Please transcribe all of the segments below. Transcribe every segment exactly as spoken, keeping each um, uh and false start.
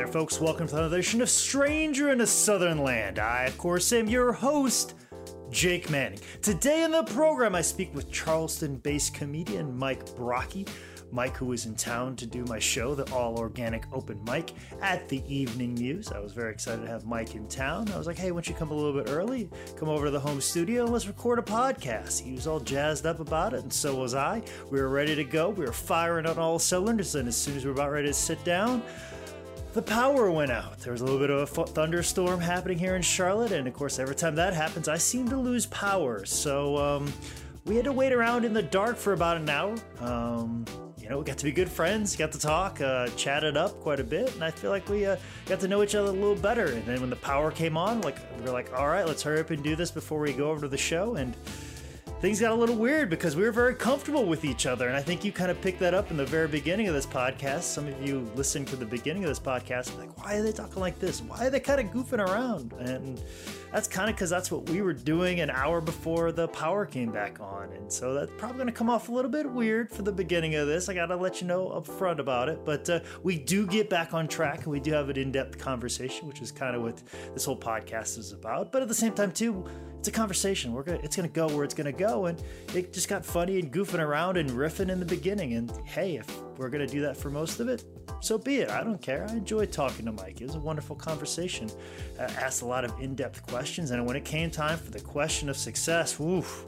there, folks. Welcome to another edition of Stranger in a Southern Land. I, of course, am your host, Jake Manning. Today in the program, I speak with Charleston-based comedian Mike Brockie. Mike, who was in town to do my show, the All Organic Open Mic at the Evening Muse. I was very excited to have Mike in town. I was like, hey, why don't you come a little bit early? Come over to the home studio and let's record a podcast. He was all jazzed up about it, and so was I. We were ready to go. We were firing on all cylinders, and as soon as we were about ready to sit down, the power went out. There was a little bit of a thunderstorm happening here in Charlotte, and of course, every time that happens, I seem to lose power. So um, we had to wait around in the dark for about an hour. Um, you know, we got to be good friends, got to talk, uh, chatted up quite a bit, and I feel like we uh, got to know each other a little better. And then when the power came on, like we were like, all right, let's hurry up and do this before we go over to the show. And things got a little weird because we were very comfortable with each other. And I think you kind of picked that up in the very beginning of this podcast. Some of you listening to the beginning of this podcast, like, why are they talking like this? Why are they kind of goofing around? And that's kind of because that's what we were doing an hour before the power came back on. And so that's probably going to come off a little bit weird for the beginning of this. I got to let you know up front about it. But uh, we do get back on track, and we do have an in-depth conversation, which is kind of what this whole podcast is about. But at the same time, too, it's a conversation. We're gonna, it's going to go where it's going to go. And it just got funny and goofing around and riffing in the beginning. And hey, if we're going to do that for most of it, so be it. I don't care. I enjoyed talking to Mike. It was a wonderful conversation. I asked a lot of in-depth questions. And when it came time for the question of success, oof,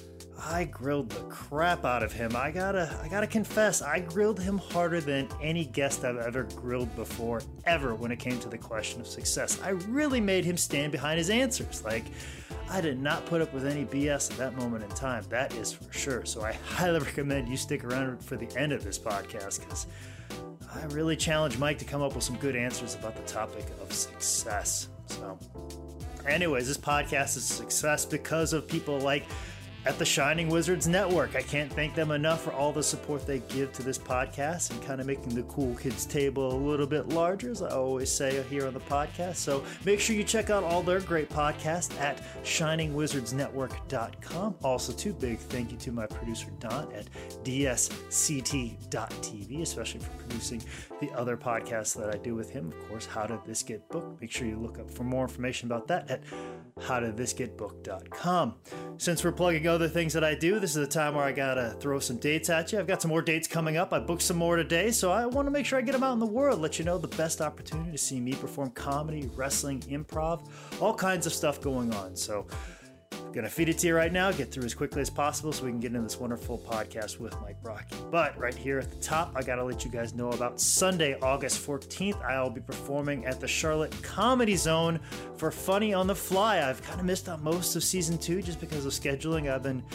I grilled the crap out of him. I gotta, I gotta confess, I grilled him harder than any guest I've ever grilled before, ever, when it came to the question of success. I really made him stand behind his answers. Like, I did not put up with any B S at that moment in time. That is for sure. So I highly recommend you stick around for the end of this podcast, because I really challenge Mike to come up with some good answers about the topic of success. So anyways, this podcast is a success because of people like at the Shining Wizards Network. I can't thank them enough for all the support they give to this podcast and kind of making the cool kids table a little bit larger, as I always say here on the podcast. So make sure you check out all their great podcasts at shining wizards network dot com. Also, too, big thank you to my producer Don at d s c t dot t v, especially for producing the other podcasts that I do with him. Of course, How Did This Get Booked? Make sure you look up for more information about that at how did this get booked dot com. Since we're plugging other things that I do, this is the time where I gotta throw some dates at you. I've got some more dates coming up. I booked some more today, so I want to make sure I get them out in the world, let you know the best opportunity to see me perform comedy, wrestling, improv, all kinds of stuff going on. So I'm gonna feed it to you right now, get through as quickly as possible so we can get into this wonderful podcast with Mike Brockie. But right here at the top, I gotta let you guys know about Sunday, August fourteenth. I'll be performing at the Charlotte Comedy Zone for Funny on the Fly. I've kind of missed out most of season two just because of scheduling. I've been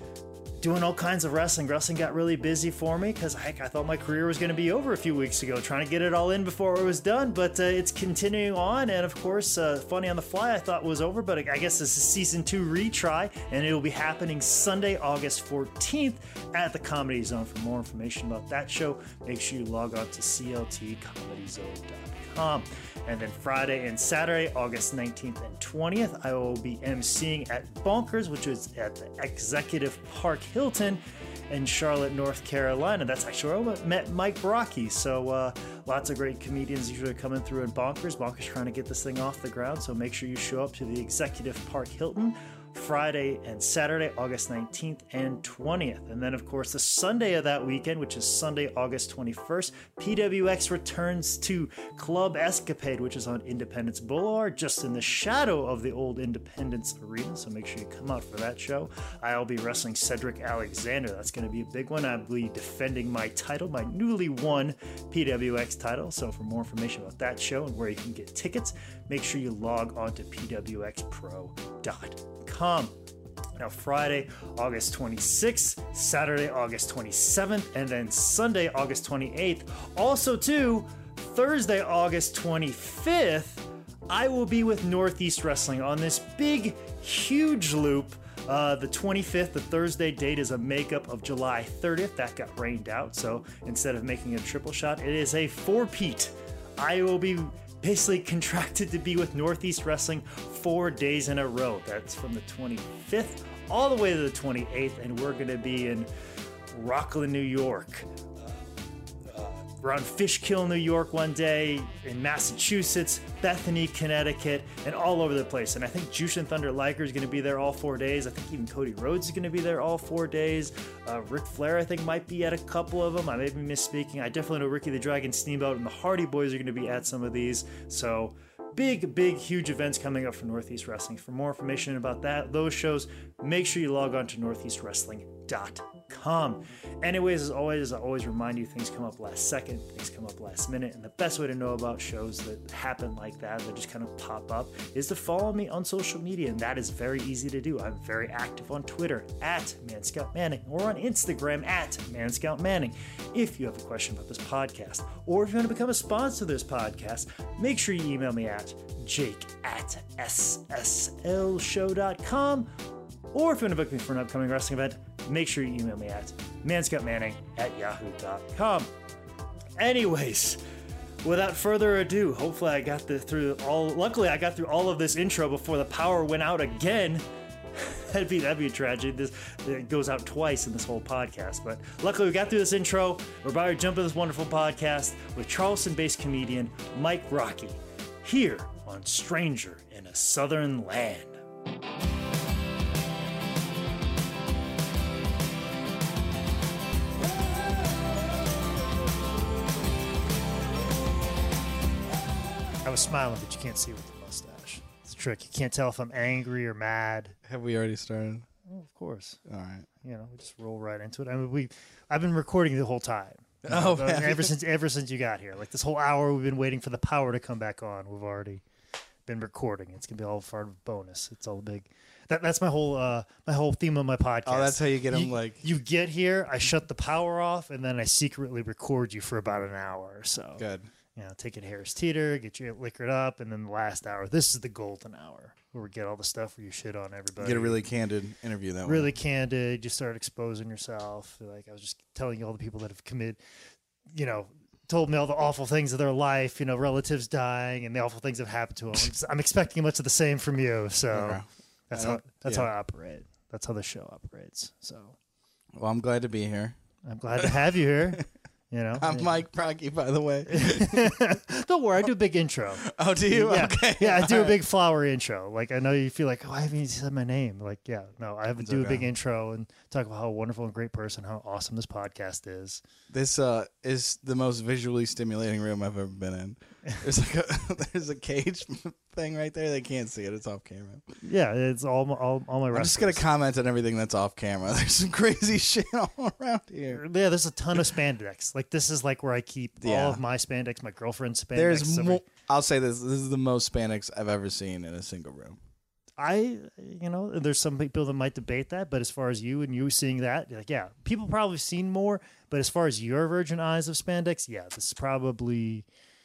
doing all kinds of wrestling. Wrestling got really busy for me because I, I thought my career was going to be over a few weeks ago, trying to get it all in before it was done, but uh, it's continuing on. And of course, uh, Funny on the Fly I thought was over, but I guess this is season two retry, and it will be happening Sunday, August fourteenth at the Comedy Zone. For more information about that show, make sure you log on to c l t comedy zone dot com. And then Friday and Saturday, August nineteenth and twentieth, I will be emceeing at Bonkers, which is at the Executive Park Hilton in Charlotte, North Carolina. That's actually where I met Mike Brockie. So uh, lots of great comedians usually coming through in Bonkers. Bonkers trying to get this thing off the ground, so make sure you show up to the Executive Park Hilton Friday and Saturday, August nineteenth and twentieth. And then, of course, the Sunday of that weekend, which is Sunday, August twenty-first, P W X returns to Club Escapade, which is on Independence Boulevard, just in the shadow of the old Independence Arena. So make sure you come out for that show. I'll be wrestling Cedric Alexander. That's going to be a big one. I'll be defending my title, my newly won P W X title. So for more information about that show and where you can get tickets, make sure you log on to p w x pro dot com. Now, Friday, August twenty-sixth, Saturday, August twenty-seventh, and then Sunday, August twenty-eighth. Also, too, Thursday, August twenty-fifth, I will be with Northeast Wrestling on this big, huge loop. Uh, the twenty-fifth, the Thursday date, is a makeup of July thirtieth. That got rained out, so instead of making a triple shot, it is a four-peat. I will be basically contracted to be with Northeast Wrestling four days in a row. That's from the twenty-fifth all the way to the twenty-eighth, and we're going to be in Rockland, New York, uh, uh, We're out in Fishkill, New York one day, in Massachusetts, Bethany, Connecticut, and all over the place. And I think Jushin Thunder Liger is going to be there all four days. I think even Cody Rhodes is going to be there all four days. Uh, Ric Flair, I think, might be at a couple of them. I may be misspeaking. I definitely know Ricky the Dragon Steamboat and the Hardy Boys are going to be at some of these. So big, big, huge events coming up for Northeast Wrestling. For more information about that, those shows, make sure you log on to northeast wrestling dot com. Anyways, as always, I always remind you, things come up last second, things come up last minute, and the best way to know about shows that happen like that, that just kind of pop up, is to follow me on social media, and that is very easy to do. I'm very active on Twitter, at ManScoutManning, or on Instagram, at ManScoutManning. If you have a question about this podcast, or if you want to become a sponsor of this podcast, make sure you email me at jake at s s l show dot com, or if you want to book me for an upcoming wrestling event, make sure you email me at manscoutmanning at yahoo dot com. Anyways, without further ado, hopefully I got the, through all, luckily I got through all of this intro before the power went out again. that'd be, that'd be a tragedy. This, it goes out twice in this whole podcast, but luckily we got through this intro. We're about to jump into this wonderful podcast with Charleston-based comedian Mike Rocky, here on Stranger in a Southern Land. I was smiling, but you can't see with the mustache. It's a trick. You can't tell if I'm angry or mad. Have we already started? Well, of course. All right. You know, we just roll right into it. I mean, we, I've been recording the whole time. You Oh, know, man. ever since ever since you got here. Like this whole hour, we've been waiting for the power to come back on. We've already been recording. It's gonna be all part of a bonus. It's all big. That that's my whole uh my whole theme of my podcast. Oh, that's how you get them. You, Like you get here, I shut the power off, and then I secretly record you for about an hour or so. good. You know, take it Harris Teeter, get you liquored up, and then the last hour. This is the golden hour where we get all the stuff where you shit on everybody. Get a really candid interview that way. really candid. You start exposing yourself. Like I was just telling you all the people that have committed, you know, told me all the awful things of their life. You know, relatives dying and the awful things that have happened to them. I'm, just, I'm expecting much of the same from you. So Okay. that's I how don't- that's yeah. how I operate. That's how the show operates. So Well, I'm glad to be here. I'm glad to have you here. You know, I'm Mike Rocky, by the way. Don't worry, I do a big intro. Oh, do you? Yeah, Okay. yeah, I do All a big flowery intro. Like I know you feel like, oh, I haven't even said my name. Like, yeah, no, I have to It's do a okay. big intro and talk about how wonderful and great person, how awesome this podcast is. This uh, is the most visually stimulating room I've ever been in. There's like a there's a cage thing right there. They can't see it. It's off camera. Yeah, it's all my- all, all my I'm wrestlers. just gonna comment on everything that's off camera. There's some crazy shit all around here. Yeah, there's a ton of spandex. Like this is like where I keep Yeah. all of my spandex, my girlfriend's spandex. There's So mo- I'll say this. This is the most spandex I've ever seen in a single room. I, you know, there's some people that might debate that, but as far as you and you seeing that, like, yeah, people probably seen more. But as far as your virgin eyes of spandex, yeah, this is probably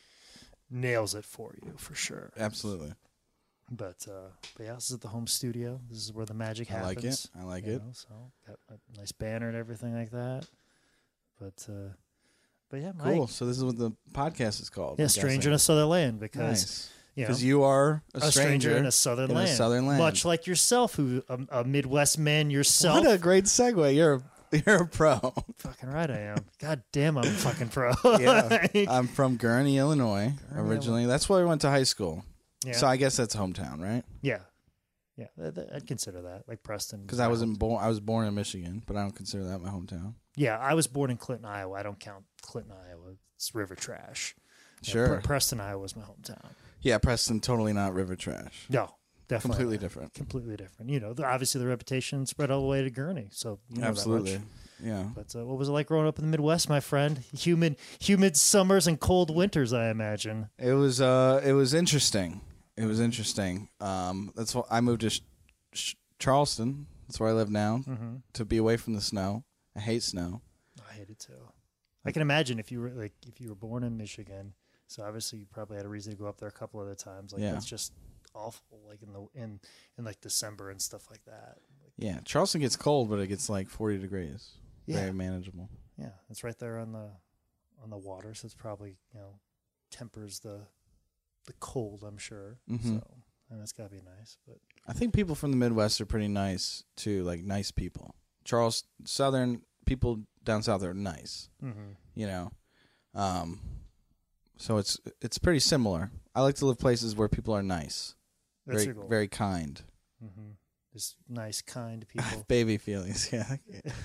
nails it for you for sure. Absolutely. But uh, but yeah, this is the home studio. This is where the magic I happens. like it. I like you it. know, so got a nice banner and everything like that. But uh, but yeah, Mike, Cool. So this is what the podcast is called. yeah, I'm stranger in guessing. a southern land because Nice. you know Because you are a, a stranger, in a southern in a land, southern land. much like yourself, who a, a Midwest man yourself. What a great segue. You're a, you're a pro. Fucking right, I am. God damn, I'm a fucking pro. Yeah. Like, I'm from Gurnee, Illinois, Gurnee, originally. That's where I went to high school. yeah, So I guess that's hometown, right? yeah, yeah. th- th- I'd consider that like Preston. Because I wasn't born. I was born in Michigan, but I don't consider that my hometown. Yeah, I was born in Clinton, Iowa. I don't count Clinton, Iowa. It's river trash. Yeah, Sure. Pre- Preston, Iowa was my hometown. Yeah, Preston, totally not river trash. No, definitely Completely not. different. Completely different. You know, the, obviously the reputation spread all the way to Gurnee, so you know Absolutely. That much. Yeah. But uh, what was it like growing up in the Midwest, my friend? Humid, humid summers and cold winters, I imagine. It was uh it was interesting. It was interesting. Um that's why I moved to Sh- Sh- Charleston. That's where I live now Mm-hmm. to be away from the snow. I hate snow. I hate it too. I can imagine if you were like if you were born in Michigan, so obviously you probably had a reason to go up there a couple other times. Like Yeah. that's just awful. Like in the in in like December and stuff like that. Like, Yeah, Charleston gets cold, but it gets like forty degrees. Yeah. Very manageable. yeah, it's right there on the on the water, so it's probably you know tempers the the cold. I'm sure. Mhm. So and that's gotta be nice. But I think people from the Midwest are pretty nice too, like nice people. Charles Southern people down south are nice, mm-hmm. you know. Um, so it's it's pretty similar. I like to live places where people are nice, That's very your goal. very kind, Mm-hmm. Just nice, kind people. baby feelings. Yeah.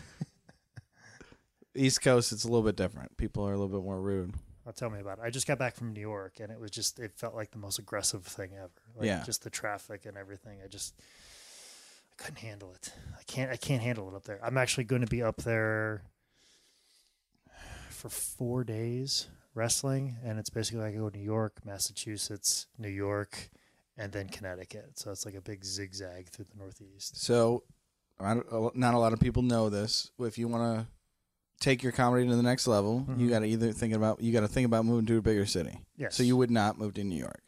East Coast, it's a little bit different. People are a little bit more rude. Oh, tell me about it. I just got back from New York, and it was just, it felt like the most aggressive thing ever. Like, Yeah. just the traffic and everything. I just, I couldn't handle it. I can't, I can't handle it up there. I'm actually going to be up there for four days wrestling, and it's basically like I go to New York, Massachusetts, New York, and then Connecticut. So it's like a big zigzag through the Northeast. So, I don't- not a lot of people know this. If you want to take your comedy to the next level, Mhm. you got to either think about you got to think about moving to a bigger city. Yes. So you would not move to New York.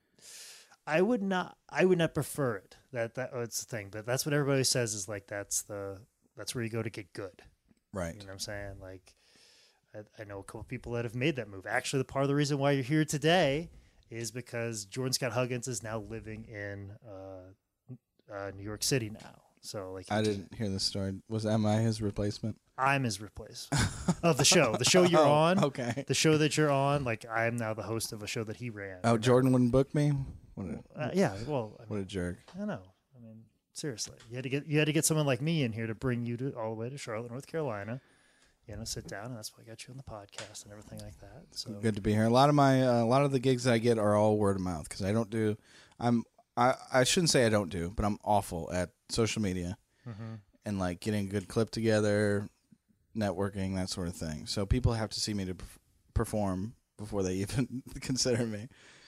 I would not. I would not prefer it. That that that's the thing. But that's what everybody says is like that's the that's where you go to get good. Right. You know what I'm saying? Like, I, I know a couple people that have made that move. Actually, the part of the reason why you're here today is because Jordan Scott Huggins is now living in uh, uh, New York City now. So like, I didn't hear this story. Was am I his replacement? I'm his replacement of the show. The show you're Oh, on. Okay. The show that you're on. Like, I'm now the host of a show that he ran. Oh, And, Jordan wouldn't book me. What a, Uh, yeah. Well, I what mean, a jerk. I know. I mean, seriously, you had to get you had to get someone like me in here to bring you to all the way to Charlotte, North Carolina. You know, sit down, and that's why I got you on the podcast and everything like that. So Good to be here. A lot of my uh, a lot of the gigs that I get are all word of mouth because I don't do. I'm I I shouldn't say I don't do, but I'm awful at social media hmm and like getting a good clip together, networking, that sort of thing. So people have to see me to perf- perform before they even consider me.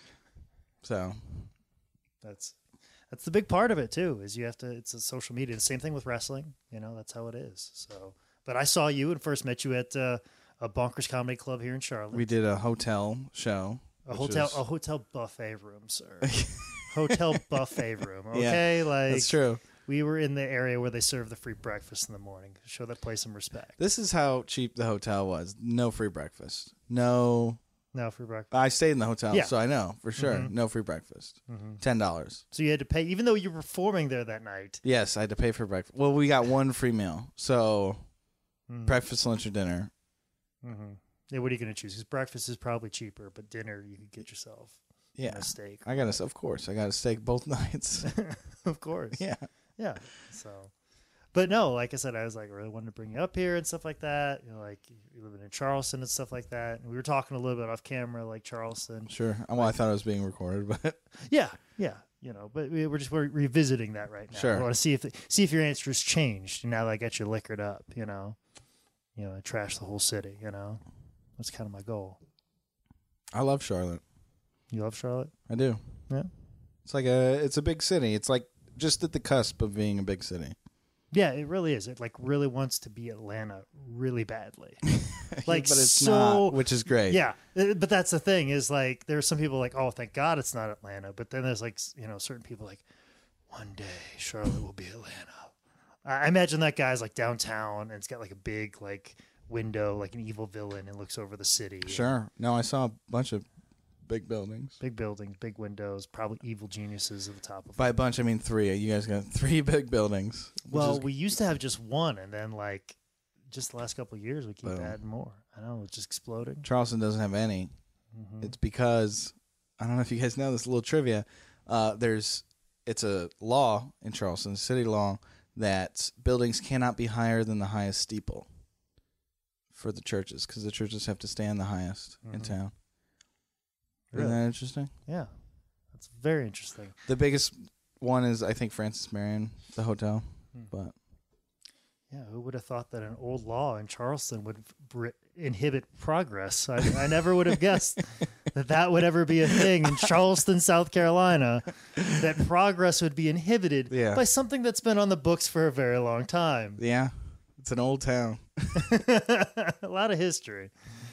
So that's that's the big part of it too. Is you have to. It's a social media. The same thing with wrestling. You know, that's how it is. So, but I saw you and first met you at uh, a Bonkers Comedy Club here in Charlotte. we did a hotel show. a which hotel is- a hotel buffet room, sir. Hotel buffet room. Yeah, Okay, like That's true. we were in the area where they serve the free breakfast in the morning. Show that place some respect. This is how cheap the hotel was. No free breakfast. No. No free breakfast. I stayed in the hotel, Yeah. so I know for sure. Mhm. No free breakfast. hmm Ten dollars. So you had to pay, even though you were performing there that night. Yes, I had to pay for breakfast. Well, we got one free meal. So Mhm. breakfast, lunch, or dinner. Mm-hmm. Yeah, what are you going to choose? Because breakfast is probably cheaper, but dinner you could get yourself Yeah. a steak. I got a, of course, I got a steak both nights. Of course. yeah. Yeah. So, but no, like I said, I was like, I really wanted to bring you up here and stuff like that. You know, like you're living in Charleston and stuff like that. And we were talking a little bit off camera, like Charleston. Sure. Well, I thought it was being recorded, but Yeah. Yeah. You know, but we, we're just we're revisiting that right now. Sure. I want to see if see if your answer has changed now that I got you liquored up. You know, you know, I trashed the whole city. You know, that's kind of my goal. I love Charlotte. You love Charlotte? I do. Yeah. It's like a, it's a big city. It's like just at the cusp of being a big city. Yeah, it really is. It like really wants to be Atlanta really badly. Like, but it's so- not, which is great. Yeah, uh, but that's the thing is like there's some people like, oh, thank God it's not Atlanta. But then there's like s- you know certain people like, one day Charlotte will be Atlanta. I I imagine that guy's like downtown and it's got like a big like window, like an evil villain, and looks over the city. Sure. No, I saw a bunch of big buildings. Big buildings, big windows, probably evil geniuses at the top of. By a bunch, I mean three. You guys got three big buildings. which Well, is- we used to have just one, and then like just the last couple of years, we keep Boom. adding more. I know it's just exploding. Charleston doesn't have any. Mhm. It's because I don't know if you guys know this little trivia. Uh, there's it's a law in Charleston, city law, that buildings cannot be higher than the highest steeple for the churches because the churches have to stand the highest in Mhm. town. Really? Isn't that interesting? Yeah, that's very interesting. The biggest one is I think Francis Marion, the hotel, Hmm. but Yeah, who would have thought that an old law in Charleston would br- inhibit progress? I, I never would have guessed that that would ever be a thing in Charleston, South Carolina, that progress would be inhibited Yeah. by something that's been on the books for a very long time. yeah, it's an old town. A lot of history.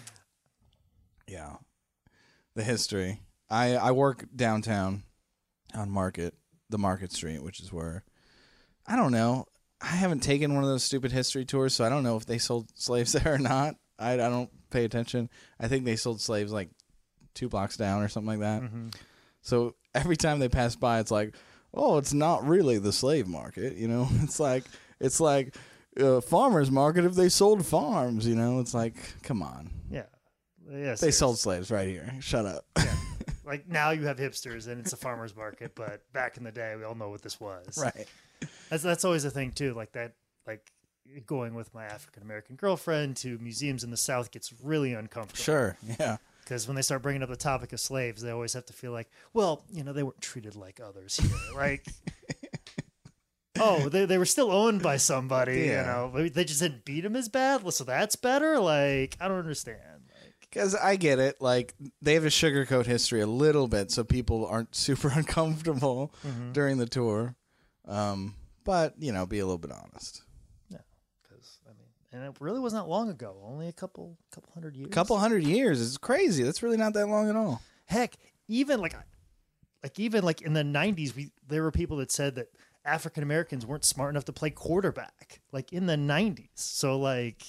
Yeah. The history. I, I work downtown on Market, the Market Street, which is where, I don't know. I haven't taken one of those stupid history tours, so I don't know if they sold slaves there or not. I, I don't pay attention. I think they sold slaves like two blocks down or something like that. Mhm. So every time they pass by, it's like, oh, it's not really the slave market, you know? It's like, it's like uh, farmer's market if they sold farms, you know? It's like, come on. Yeah. Yeah, they sold slaves right here. Shut up. Yeah. Like now you have hipsters and it's a farmer's market, but back in the day we all know what this was. Right. That's that's always a thing too. Like that, like going with my African American girlfriend to museums in the South gets really uncomfortable. Sure. Yeah. Because when they start bringing up the topic of slaves, they always have to feel like, well, you know, they weren't treated like others here, right? Oh, they they were still owned by somebody, Yeah. you know. They just didn't beat them as bad, so that's better. Like, I don't understand. Because I get it. Like, they have a sugarcoat history a little bit, so people aren't super uncomfortable Mm-hmm. during the tour. Um, but, you know, be a little bit honest. Yeah, because I mean, and it really wasn't that long ago. Only a couple couple hundred years. A couple hundred years is crazy. That's really not that long at all. Heck, even like, like even like in the nineties, we there were people that said that African Americans weren't smart enough to play quarterback. Like in the nineties. So like,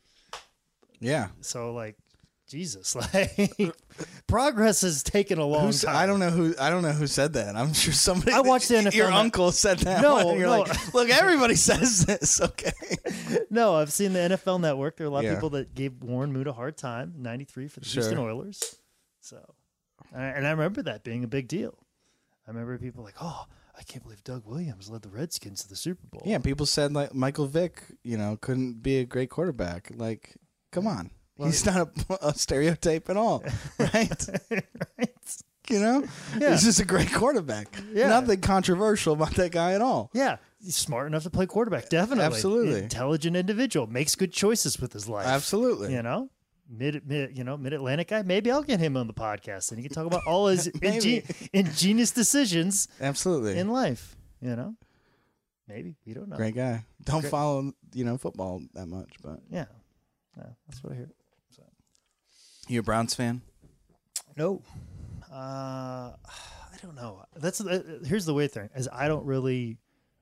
Yeah. so like. Jesus, like progress has taken a long Who's, time. I don't know who. I don't know who said that. I'm sure somebody. I watched the N F L Your net- uncle said that. No, and you're no. like, look, everybody says this. Okay. No, I've seen the N F L Network. There are a lot Yeah. of people that gave Warren Moon a hard time. ninety-three for the Sure. Houston Oilers. So, and I, and I remember that being a big deal. I remember people like, oh, I can't believe Doug Williams led the Redskins to the Super Bowl. Yeah, people said like Michael Vick, you know, couldn't be a great quarterback. Like, come on. Well, He's not a, a stereotype at all, right? right? You know, Yeah. he's just a great quarterback. Yeah. Nothing controversial about that guy at all. Yeah, he's smart enough to play quarterback. Definitely, Absolutely. intelligent individual, makes good choices with his life. Absolutely. You know, mid, mid you know, mid Atlantic guy. Maybe I'll get him on the podcast and he can talk about all his Maybe. ingen- ingenious decisions Absolutely. in life. You know, maybe we don't know. Great guy. Don't Great. follow, you know, football that much, but Yeah, yeah, that's what I hear. So. you a Browns fan? No, uh, I don't know. That's uh, here's the weird thing: is I don't really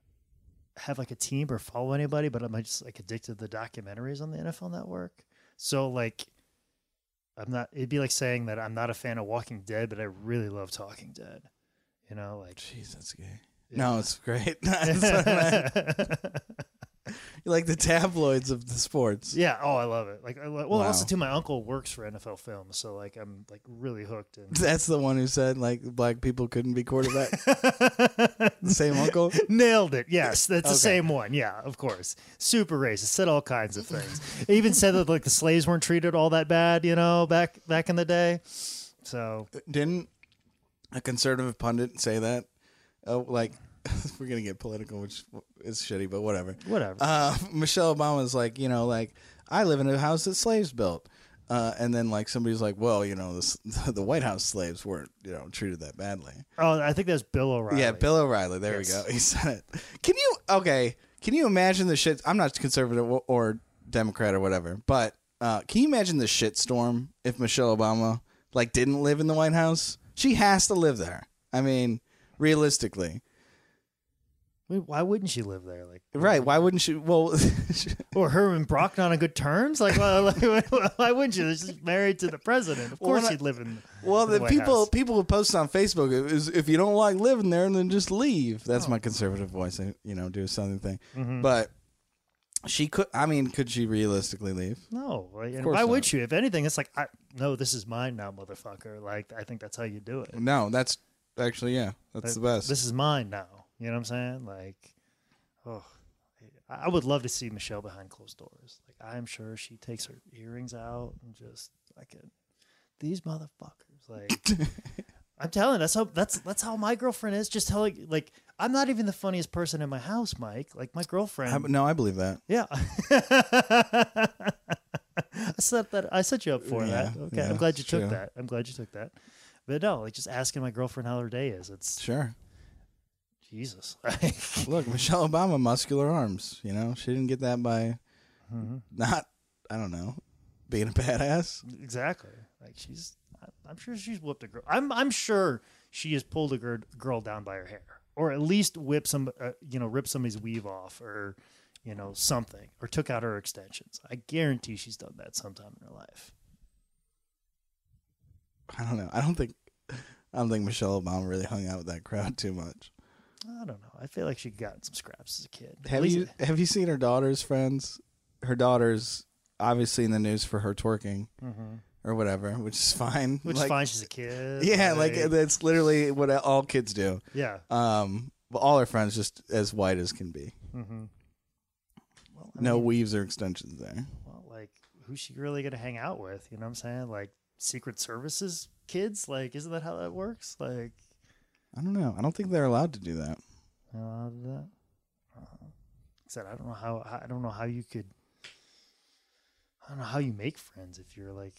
have like a team or follow anybody, but I'm just like addicted to the documentaries on the N F L Network. So like, I'm not. It'd be like saying that I'm not a fan of Walking Dead, but I really love Talking Dead. You know, like Jeez, that's gay. Yeah. No, it's great. That's what I meant. You like the tabloids of the sports. yeah. Oh, I love it. Like, I love, well, Wow. also too, my uncle works for N F L Films, so like I'm like really hooked. And That's the one who said like black people couldn't be quarterback. The same uncle. Nailed it. Yes, that's the Okay. same one. Yeah, of course. Super racist. Said all kinds of things. It even said that like the slaves weren't treated all that bad, you know, back back in the day. So Didn't a conservative pundit say that? Oh, like we're gonna get political, which is shitty, but whatever. whatever. Uh, Michelle Obama's like, you know, like I live in a house that slaves built, uh, and then like somebody's like, well, you know, the, the White House slaves weren't, you know, treated that badly. oh, I think that's Bill O'Reilly. Yeah, Bill O'Reilly. There Yes. we go. He said it. Can you okay? Can you imagine the shit? I'm not conservative or, or Democrat or whatever, but uh, can you imagine the shitstorm if Michelle Obama like didn't live in the White House? She has to live there. I mean, realistically, Wait, why wouldn't she live there? Like, right? Why wouldn't she? Well, or her and Brock not on good terms? Like, why, like, why wouldn't she? She's married to the president. Of Well, course, when I- she'd live in. well, in the the White people House. people who post on Facebook is if you don't like living there, then just leave. That's Oh. my conservative voice. I, you know, do a southern thing, Mhm. but. She could. I mean, could she realistically leave? No, like, and course why not. would you? If anything, it's like, I, no, this is mine now, motherfucker. Like, I think that's how you do it. No, that's actually yeah, that's the best. This is mine now. You know what I'm saying? Like, oh, I I would love to see Michelle behind closed doors. Like, I'm sure she takes her earrings out and just like it. These motherfuckers. Like, I'm telling you, that's how that's that's how my girlfriend is. Just telling, like, I'm not even the funniest person in my house, Mike. Like my girlfriend. I, no, I believe that. Yeah. I set that. I set you up for Yeah, that. Okay, yeah, I'm glad you it's took true. that. I'm glad you took that. But no, like just asking my girlfriend how her day is. It's Sure. Jesus. Look, Michelle Obama, muscular arms. You know, she didn't get that by Mhm. not. I don't know, being a badass. Exactly. Like she's. I- I'm sure she's whipped a girl. I'm. I'm sure she has pulled a gir- girl down by her hair, or at least whipped some. Uh, you know, ripped somebody's weave off, or you know something, or took out her extensions. I guarantee she's done that sometime in her life. I don't know. I don't think. I don't think Michelle Obama really hung out with that crowd too much. I don't know. I feel like she got in some scraps as a kid. At Have least- you Have you seen her daughter's friends? Her daughter's obviously in the news for her twerking. Mhm. or whatever, which is fine. Which like, is fine. She's a kid. Yeah, like, that's literally what all kids do. Yeah. Um, but all our friends just as white as can be. Mm-hmm. Well, I no mean, weaves or extensions there. Well, like, who's she really gonna hang out with? You know what I'm saying? Like, Secret Services kids? Like, isn't that how that works? Like, I don't know. I don't think they're allowed to do that. you know, how to do that? Uh, like I said, I don't know how. I don't know how you could. I don't know how you make friends if you're like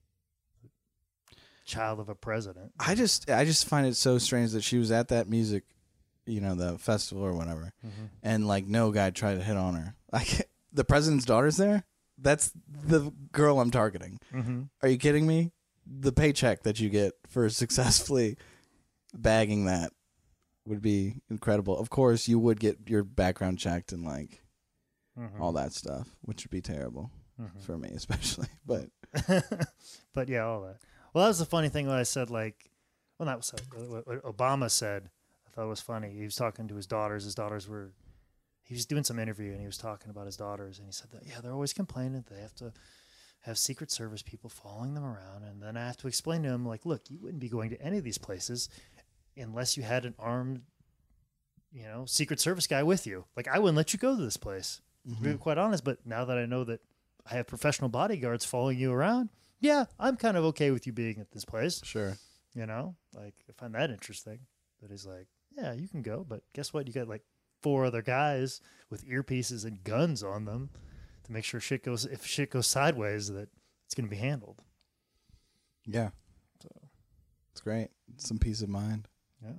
child of a president. I just, I just find it so strange that she was at that music, you know, the festival or whatever, Mm-hmm. and like no guy tried to hit on her. Like the president's daughter's there. That's the girl I'm targeting. Mm-hmm. Are you kidding me? The paycheck that you get for successfully bagging that would be incredible. Of course, you would get your background checked and like Mm-hmm. all that stuff, which would be terrible Mm-hmm. for me, especially. But But yeah, all that. Well, that was the funny thing when I said, like, well, that was what what Obama said. I thought it was funny. He was talking to his daughters. His daughters were, he was doing some interview and he was talking about his daughters. And he said that, yeah, they're always complaining that they have to have Secret Service people following them around. And then I have to explain to him, like, look, you wouldn't be going to any of these places unless you had an armed, you know, Secret Service guy with you. Like, I wouldn't let you go to this place. To be quite honest, but now that I know that I have professional bodyguards following you around, yeah, I'm kind of okay with you being at this place. sure. You know, like I find that interesting. That he's like, yeah, you can go, but guess what? You got like four other guys with earpieces and guns on them to make sure shit goes. If shit goes sideways, that it's going to be handled. Yeah. So It's great. Some peace of mind. yeah.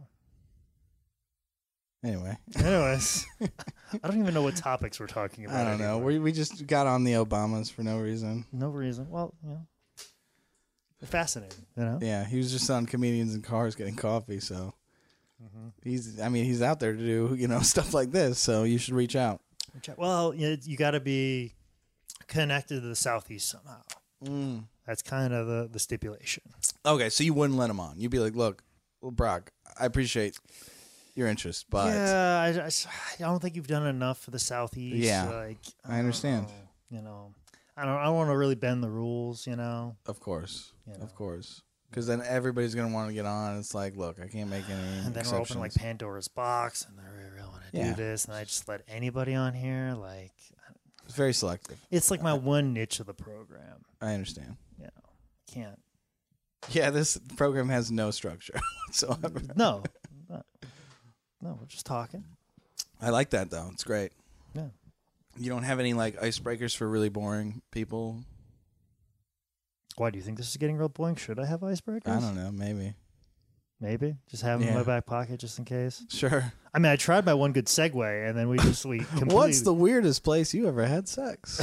Anyway, Anyways, I don't even know what topics we're talking about. I don't know. anymore. We we just got on the Obamas for no reason. No reason. Well, you know, they're fascinating. You know. Yeah, he was just on Comedians in Cars getting coffee, so Mm-hmm. he's. I mean, he's out there to do you know stuff like this. So you should reach out. Well, you, know, you got to be connected to the Southeast somehow. Mm. That's kind of the, the stipulation. Okay, so you wouldn't let him on. You'd be like, "Look, well, Brock, I appreciate your interest, but yeah, I, I, I don't think you've done enough for the Southeast. Yeah, like, I understand. know, You know, I don't. I don't want to really bend the rules. You know. of course, You know. of course, because then everybody's gonna want to get on. It's like, look, I can't make any And then we're exceptions. opening like Pandora's box, and I really, really want to Yeah. do this, and I just let anybody on here. Like, It's very selective. it's like my one niche of the program. I understand. You know, can't. Yeah, this program has no structure whatsoever. No, no, no, we're just talking. I like that though. It's great. Yeah. You don't have any like icebreakers for really boring people? Why do you think this is getting real boring? Should I have icebreakers? I don't know. Maybe. Maybe just have them in Yeah. my back pocket just in case. Sure. I mean, I tried my one good segue, and then we just we completely. What's the weirdest place you ever had sex?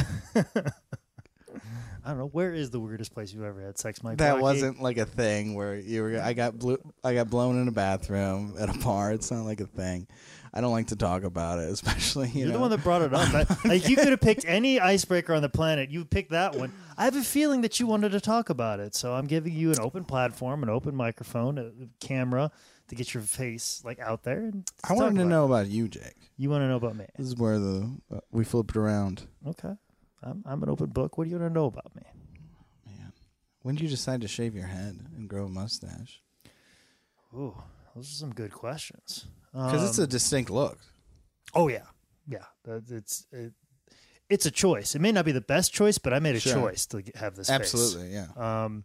I don't know. Where is the weirdest place you've ever had sex, Mike? That Rocky? wasn't like a thing where you were. I got blew, I got blown in a bathroom at a bar. It's not like a thing. I don't like to talk about it, especially you You're know. the one that brought it up. That- like you could have picked any icebreaker on the planet. You picked that one. I have a feeling that you wanted to talk about it, so I'm giving you an open platform, an open microphone, a camera to get your face like out there. And I wanted to know about you, Jake. You want to know about me? This is where the uh, we flipped around. Okay, I'm I'm an open book. What do you want to know about me? Man, when did you decide to shave your head and grow a mustache? Ooh, those are some good questions. Because it's a Um, distinct look. Oh yeah, yeah. That- It's it, it's a choice. It may not be the best choice, but I made a Sure. choice to get- have this. face. Absolutely, yeah. Um,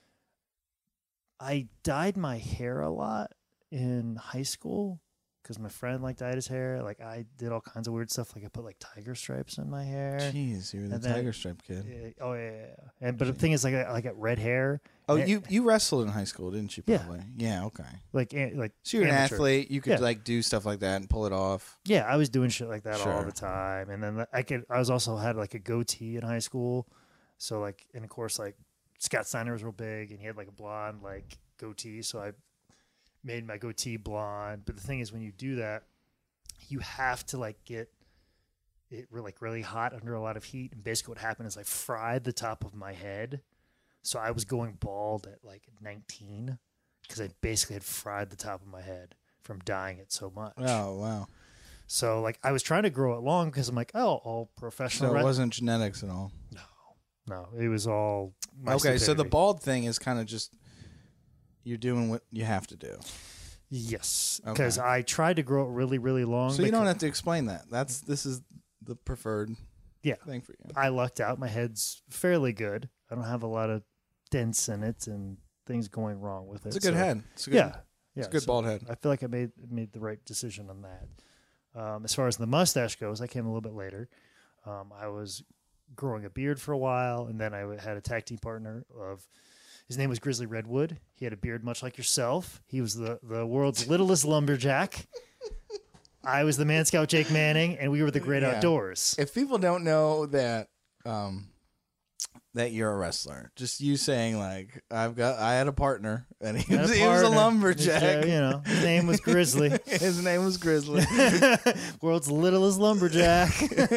I dyed my hair a lot in high school because my friend like dyed his hair. Like I did all kinds of weird stuff. Like I put like tiger stripes in my hair. Jeez, you were the And then- tiger stripe kid. Yeah, oh yeah, yeah, yeah. And but the thing is, like I, I got red hair. Oh, and- you you wrestled in high school, didn't you? Yeah. Probably. Yeah. Okay. like eh, like So you're an amateur. athlete. You could Yeah. like do stuff like that and pull it off. Yeah, I was doing shit like that all Sure. the time, and then I could. I was also had like a goatee in high school, so like, and of course, like Scott Steiner was real big, and he had like a blonde like goatee, so I made my goatee blonde. But the thing is, when you do that, you have to like get it re- like really hot under a lot of heat, and basically what happened is I fried the top of my head, so I was going bald at like nineteen because I basically had fried the top of my head from dyeing it so much. Oh wow. So like I was trying to grow it long because I'm like, oh, all So professional. it re- wasn't genetics at all. no, no. It was all my Okay, so the stupidity. bald thing is kind of just you're doing what you have to do. Yes, Okay. because I tried to grow it really, really long. So you don't because- have to explain that. That's this is the preferred Yeah. thing for you. I lucked out. My head's fairly good. I don't have a lot of dents in it and things going wrong with it. It's a good so- head. It's a good, Yeah, yeah. it's a good so bald head. I feel like I made made the right decision on that. Um, as far as the mustache goes, I came a little bit later. Um, I was growing a beard for a while, and then I had a tag team partner of. His name was Grizzly Redwood. He had a beard much like yourself. He was the, the world's littlest lumberjack. I was the Man Scout Jake Manning, and we were the Great Yeah. Outdoors. If people don't know that um that you're a wrestler, just you saying like I've got I had a partner and he Had was, a he was a partner. lumberjack. You know, his name was Grizzly. His name was Grizzly. World's littlest lumberjack.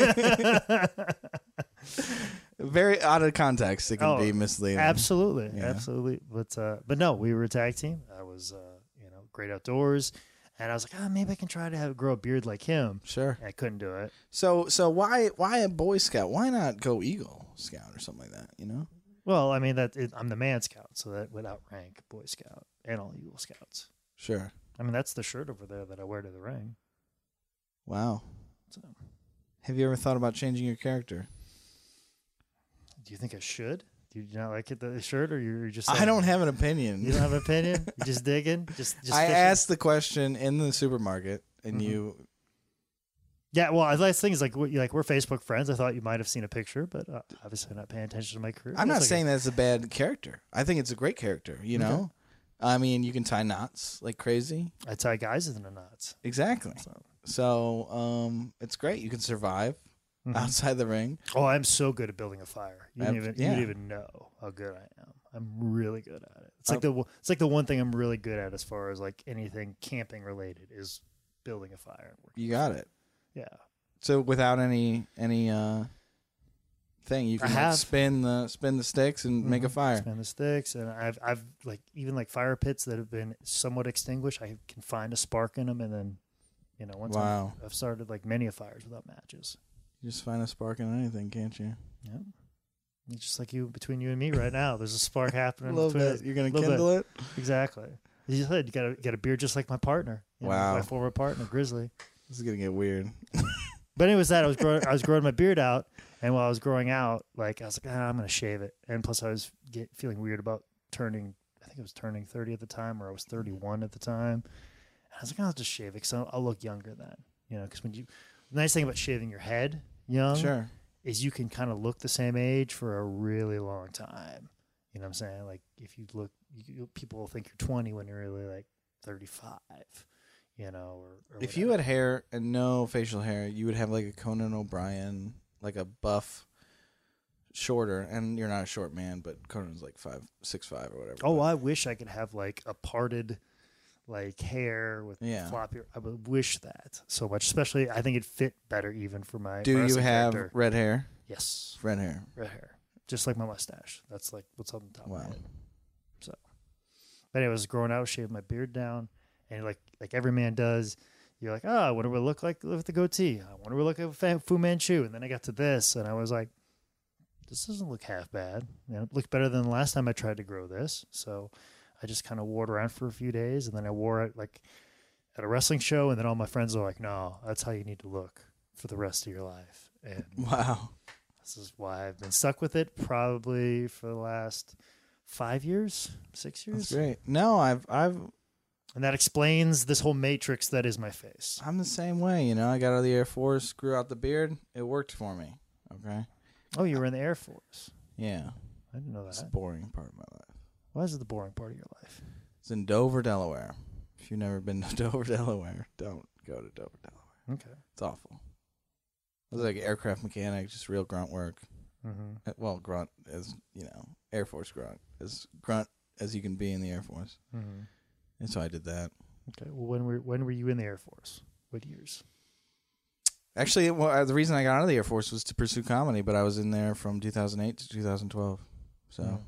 Very out of context, it can Oh, be misleading. Absolutely, Yeah. absolutely. But uh, but no, we were a tag team. I was uh, you know Great Outdoors, and I was like, oh, maybe I can try to have grow a beard like him. Sure. And I couldn't do it. So so why why a Boy Scout? Why not go Eagle Scout or something like that? You know. Well, I mean that it, I'm the Man Scout, so that would outrank Boy Scout and all Eagle Scouts. Sure. I mean that's the shirt over there that I wear to the ring. Wow. So, Have you ever thought about changing your character? do you think I should? Do you not like it the shirt, or you're just? I saying- don't have an opinion. You don't have an opinion? You just digging? Just just. I fishing? asked the question in the supermarket, and Mhm. you. Yeah, well, I last thing is like we- like we're Facebook friends. I thought you might have seen a picture, but uh, obviously not paying attention to my career. I'm not That's okay. saying that's a bad character. I think it's a great character. You know, Okay. I mean, you can tie knots like crazy. I tie guys in the knots. Exactly. So. So, um, it's great. You can survive Mhm. outside the ring. Oh, I'm so good at building a fire. You don't Ab- even yeah. you don't even know how good I am. I'm really good at it. It's like the it's like the one thing I'm really good at as far as like anything camping related is building a fire. You got it. Yeah. So without any any uh thing, you I can like, have. spin the spin the sticks and make a Mhm. fire. Spin the sticks, and I've I've like even like fire pits that have been somewhat extinguished. I can find a spark in them, and then you know once Wow. I've, I've started like many a fires without matches. You just find a spark in anything, can't you? Yeah. It's just like you between you and me right now. There's a spark A happening. little between bit. us. You're gonna Little kindle it. Exactly. You said you got a got a beard just like my partner. you know, Wow. my former partner, Grizzly. This is gonna get weird. But it was that I was growing. I was growing my beard out, and while I was growing out, like I was like, ah, I'm gonna shave it. And plus, I was get, feeling weird about turning. I think I was turning thirty at the time, or I was thirty-one at the time. And I was like, I'll just shave it because I'll, I'll look younger then. You know, because when you, the nice thing about shaving your head young Sure. is you can kind of look the same age for a really long time. You know what I'm saying? Like if you look, you, you- people will think you're twenty when you're really like thirty-five. You know, or, or If you whatever. had hair and no facial hair, you would have like a Conan O'Brien, like a buff, shorter. And you're not a short man, but Conan's like five, six five or whatever. Oh, but- I wish I could have like a parted, like hair with Yeah. floppy. I would wish that so much. Especially, I think it'd fit better even for my. Do you wrestling have character. red hair? Yes, Red hair. red hair, just like my mustache. That's like what's on the top. Of my Wow. head. So, but anyway, I was growing out, shaved my beard down, and like like every man does. You're like, oh, I wonder what it look like with the goatee. I wonder what it look like with Fa- Fu Manchu. And then I got to this, and I was like, this doesn't look half bad. You know, it looked better than the last time I tried to grow this. So I just kind of wore it around for a few days, and then I wore it like at a wrestling show, and then all my friends are like, no, that's how you need to look for the rest of your life. And Wow. this is why I've been stuck with it probably for the last five years, six years. That's great. No, I've I've And that explains this whole matrix that is my face. I'm the same way, you know. I got out of the Air Force, grew out the beard. It worked for me. Okay. Oh, you were in the Air Force. Yeah. I didn't know It's the that. boring part of my life. Why is it the boring part of your life? It's in Dover, Delaware. If you've never been to Dover, Delaware, don't go to Dover, Delaware. Okay. It's awful. I was like an aircraft mechanic, just real grunt work. Mm-hmm. Uh, Well, grunt as, you know, Air Force grunt. As grunt as you can be in the Air Force. Mm-hmm. And so I did that. Okay. Well, when were when were you in the Air Force? What years? Actually, well, uh, the reason I got out of the Air Force was to pursue comedy, but I was in there from two thousand eight to two thousand twelve. So, Mhm.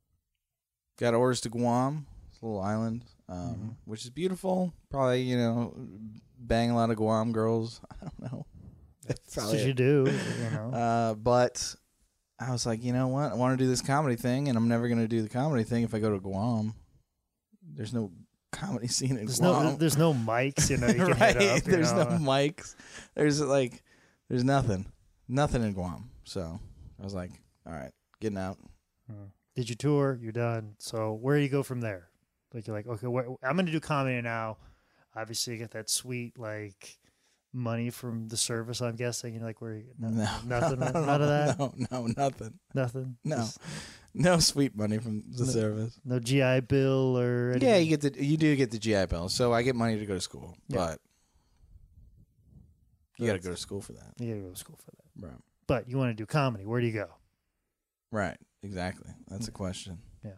got orders to Guam, it's a little island, um, Mhm. which is beautiful. Probably, you know, bang a lot of Guam girls. I don't know. That's Probably what you do. You know. Uh, but I was like, you know what? I want to do this comedy thing, and I'm never going to do the comedy thing if I go to Guam. There's no comedy scene in There's Guam. no, there's no mics, you know, you can right? hit up. You There's know. no mics. There's like, there's nothing, nothing in Guam. So I was like, all right, getting out. Did you tour? You're done. So where do you go from there? Like you're like, okay, where, I'm going to do comedy now. Obviously, you get that sweet like money from the service. I'm guessing. You're like, where? You, no, No, nothing. no, none of that. No, no, nothing. Nothing. No, Just no sweet money from the No. service. no G I Bill or anything? Yeah, you get the you do get the G I Bill. So I get money to go to school, Yeah. but you got to go to school for that, You got to go to school for that. right? But you want to do comedy? Where do you go? Right, exactly. That's a question.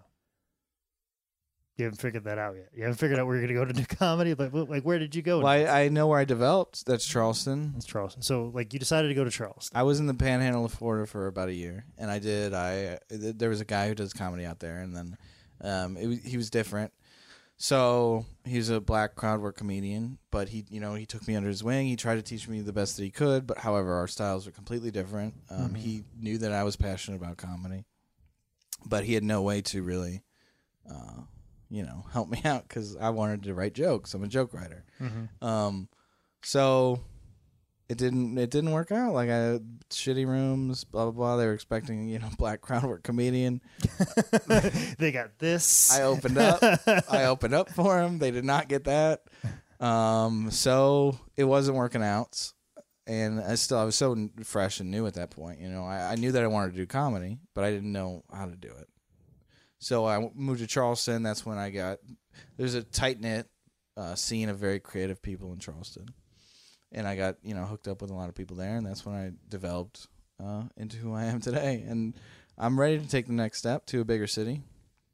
You haven't figured that out yet. You haven't figured out where you're going to go to do comedy. But like, where did you go? Well, I, I know where I developed. That's Charleston. It's Charleston. So like, you decided to go to Charleston. I was in the Panhandle of Florida for about a year, and I did. I there was a guy who does comedy out there, and then um, it was, he was different. So he's a black crowd work comedian, but he, you know, he took me under his wing. He tried to teach me the best that he could, but however, our styles are completely different. Um, Mhm. He knew that I was passionate about comedy, but he had no way to really, uh, you know, help me out because I wanted to write jokes. I'm a joke writer. Mm-hmm. Um, so it didn't it didn't work out. Like I had shitty rooms, blah blah blah. They were expecting, you know, black crowd work comedian. They got this. I opened up. I opened up for him. They did not get that. Um, so it wasn't working out. And I still I was so n- fresh and new at that point. You know, I, I knew that I wanted to do comedy, but I didn't know how to do it. So I moved to Charleston. That's when I got there's a tight knit uh, scene of very creative people in Charleston. And I got, you know, hooked up with a lot of people there, and that's when I developed uh, into who I am today. And I'm ready to take the next step to a bigger city.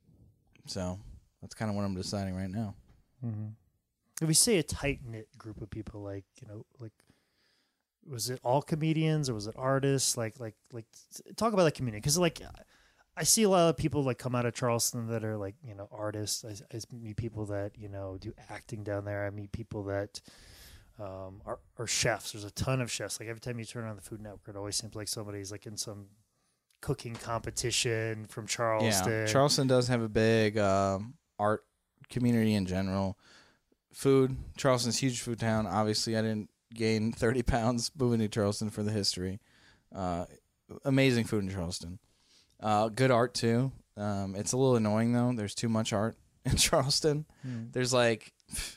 So that's kind of what I'm deciding right now. Mm-hmm. If we say a tight knit group of people, like you know, like was it all comedians or was it artists? Like, like, like, talk about that community because, like, I see a lot of people like come out of Charleston that are like you know artists. I, I meet people that you know do acting down there. I meet people that. Um, are, are chefs. There's a ton of chefs. Like every time you turn on the Food Network, it always seems like somebody's like in some cooking competition from Charleston. Yeah, Charleston does have a big um, art community in general. Food, Charleston's a huge food town. Obviously, I didn't gain thirty pounds moving to Charleston for the history. Uh, amazing food in Charleston. Uh, good art, too. Um, it's a little annoying, though. There's too much art in Charleston. Mm. There's like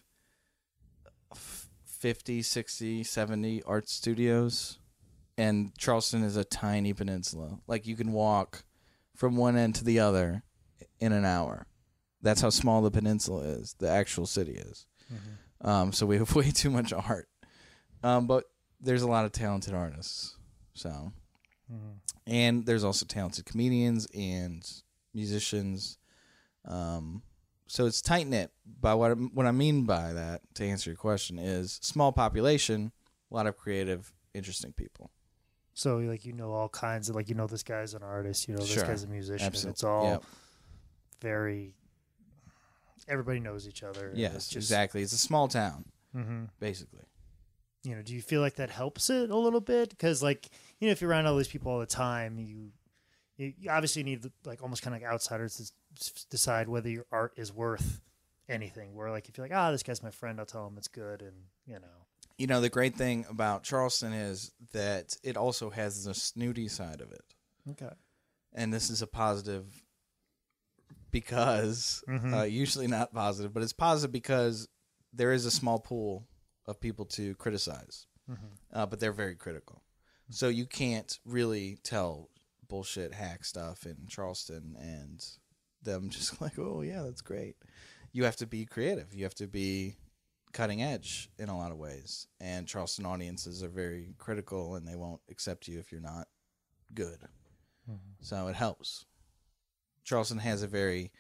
fifty, sixty, seventy art studios, and Charleston is a tiny peninsula. Like, you can walk from one end to the other in an hour. That's how small the peninsula is, the actual city is. Mm-hmm. Um, so we have way too much art. Um, but there's a lot of talented artists. So, Mm-hmm. and there's also talented comedians and musicians. Um, So it's tight knit. By what I, what I mean by that, to answer your question, is small population, a lot of creative, interesting people. So like you know all kinds of like you know this guy's an artist, you know this Sure. guy's a musician. Absolutely. It's all Yep. very. Everybody knows each other. Yes, It's just, exactly. It's a small town, Mm-hmm. basically. You know, do you feel like that helps it a little bit? Because like you know, if you're around all these people all the time, you you, you obviously need like almost kind of like outsiders to s- decide whether your art is worth anything. Where like if you're like, ah, this guy's my friend, I'll tell him it's good, and you know. You know, the great thing about Charleston is that it also has the snooty side of it. Okay. And this is a positive because, Mhm. uh, usually not positive, but it's positive because there is a small pool of people to criticize, Mm-hmm. uh, but they're very critical. So you can't really tell bullshit hack stuff in Charleston and them just like, oh, yeah, that's great. You have to be creative. You have to be cutting edge in a lot of ways. And Charleston audiences are very critical, and they won't accept you if you're not good. Mm-hmm. So it helps. Charleston has a very,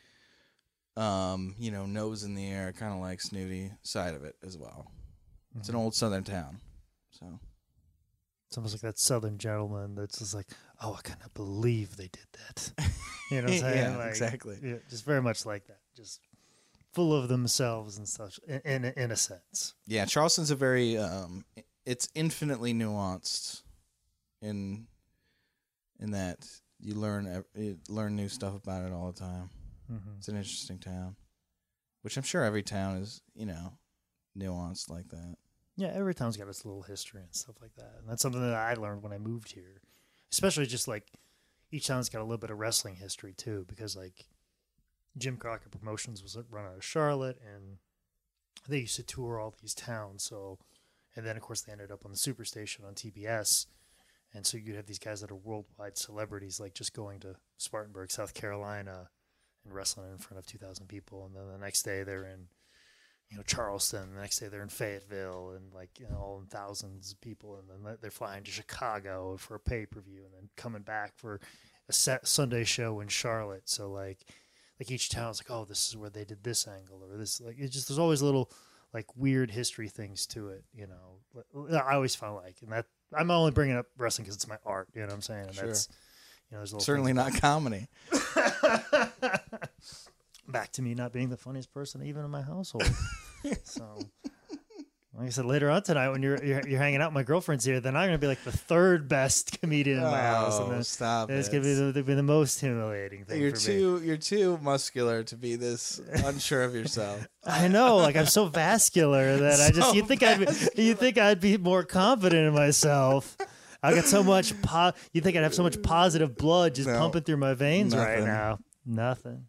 um, you know, nose in the air, kind of like snooty side of it as well. It's an old southern town. So It's almost like that Southern gentleman that's just like, oh, I cannot believe they did that. You know what I'm saying? Yeah, Like, exactly. Yeah, just very much like that. Just full of themselves and such, in in, in a sense. yeah, Charleston's a very, um, it's infinitely nuanced in in that you learn ev- you learn new stuff about it all the time. Mm-hmm. It's an interesting town, which I'm sure every town is, you know, nuanced like that. Yeah, every town's got its little history and stuff like that. And that's something that I learned when I moved here. Especially just like each town's got a little bit of wrestling history too, because like Jim Crockett Promotions was run out of Charlotte, and they used to tour all these towns. So, and then of course they ended up on the Superstation on T B S. And so you'd have these guys that are worldwide celebrities, like just going to Spartanburg, South Carolina, and wrestling in front of two thousand people. And then the next day they're in, you know, Charleston. The next day they're in Fayetteville, and like, you know, all in thousands of people. And then they're flying to Chicago for a pay-per-view, and then coming back for a set Sunday show in Charlotte. So like, like each town's like, oh, this is where they did this angle, or this, like, it's just, there's always little like weird history things to it, you know. I always found like, and that, I'm only bringing up wrestling because it's my art, you know what I'm saying? And Sure. that's, you know, there's little Certainly not comedy. Back to me not being the funniest person even in my household. So, like I said, later on tonight when you're you're, you're hanging out, with my girlfriend's here, then I'm gonna be like the third best comedian in my house, and Oh, then stop it's it. gonna be the, be the most humiliating thing You're for me. too you're too muscular to be this unsure of yourself. I know, like I'm so vascular that I just So you think I'd be, you think I'd be more confident in myself. I got so much po- you think I'd have so much positive blood just No. pumping through my veins right Nothing. now. Nothing.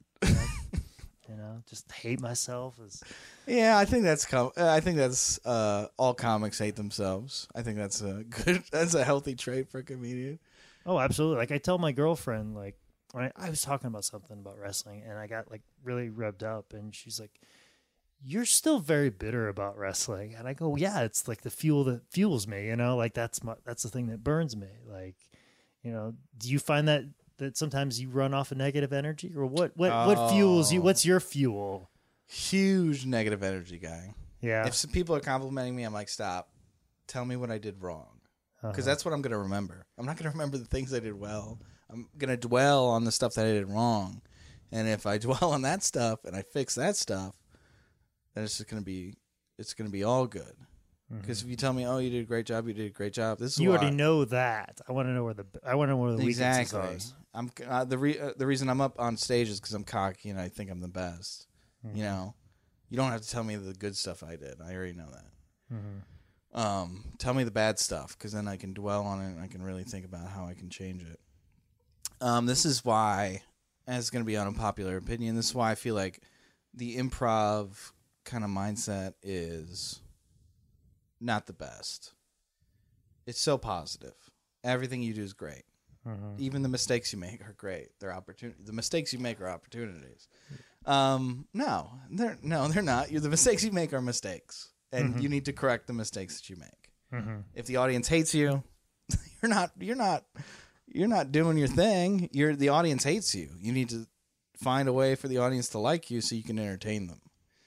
You know, just hate myself as Yeah, I think that's com- uh, I think that's uh, all comics hate themselves. I think that's a good that's a healthy trait for a comedian. Oh, absolutely. Like I tell my girlfriend, like when I, I was talking about something about wrestling, and I got like really revved up, and she's like, "You're still very bitter about wrestling," and I go, "Yeah, it's like the fuel that fuels me. You know, like that's my that's the thing that burns me. Like, you know, do you find that that sometimes you run off of negative energy, or what? What what fuels you? Oh. What's your fuel?" Huge negative energy guy. Yeah, If some people are complimenting me, I'm like, stop. Tell me what I did wrong. Because Uh-huh. that's what I'm going to remember. I'm not going to remember the things I did well. I'm going to dwell on the stuff that I did wrong. And if I dwell on that stuff and I fix that stuff, then it's just going to be it's going to be all good. Because if you tell me, oh, you did a great job, you did a great job, this is you why. already know that. I want to know where the I want to know where the weaknesses Exactly. are. I'm uh, the re- uh, the reason I'm up on stage is because I'm cocky and I think I'm the best. Mm-hmm. You know, you don't have to tell me the good stuff I did. I already know that. Mm-hmm. Um, tell me the bad stuff because then I can dwell on it and I can really think about how I can change it. Um, this is why, and it's going to be an unpopular opinion. This is why I feel like the improv kind of mindset is not the best. It's so positive. Everything you do is great. Mm-hmm. Even the mistakes you make are great. They're opportunity. The mistakes you make are opportunities. Um, no, they're no, they're not. You're, the mistakes you make are mistakes, and Mhm. you need to correct the mistakes that you make. Mm-hmm. If the audience hates you, you're not. You're not. You're not doing your thing. You're the audience hates you. You need to find a way for the audience to like you so you can entertain them.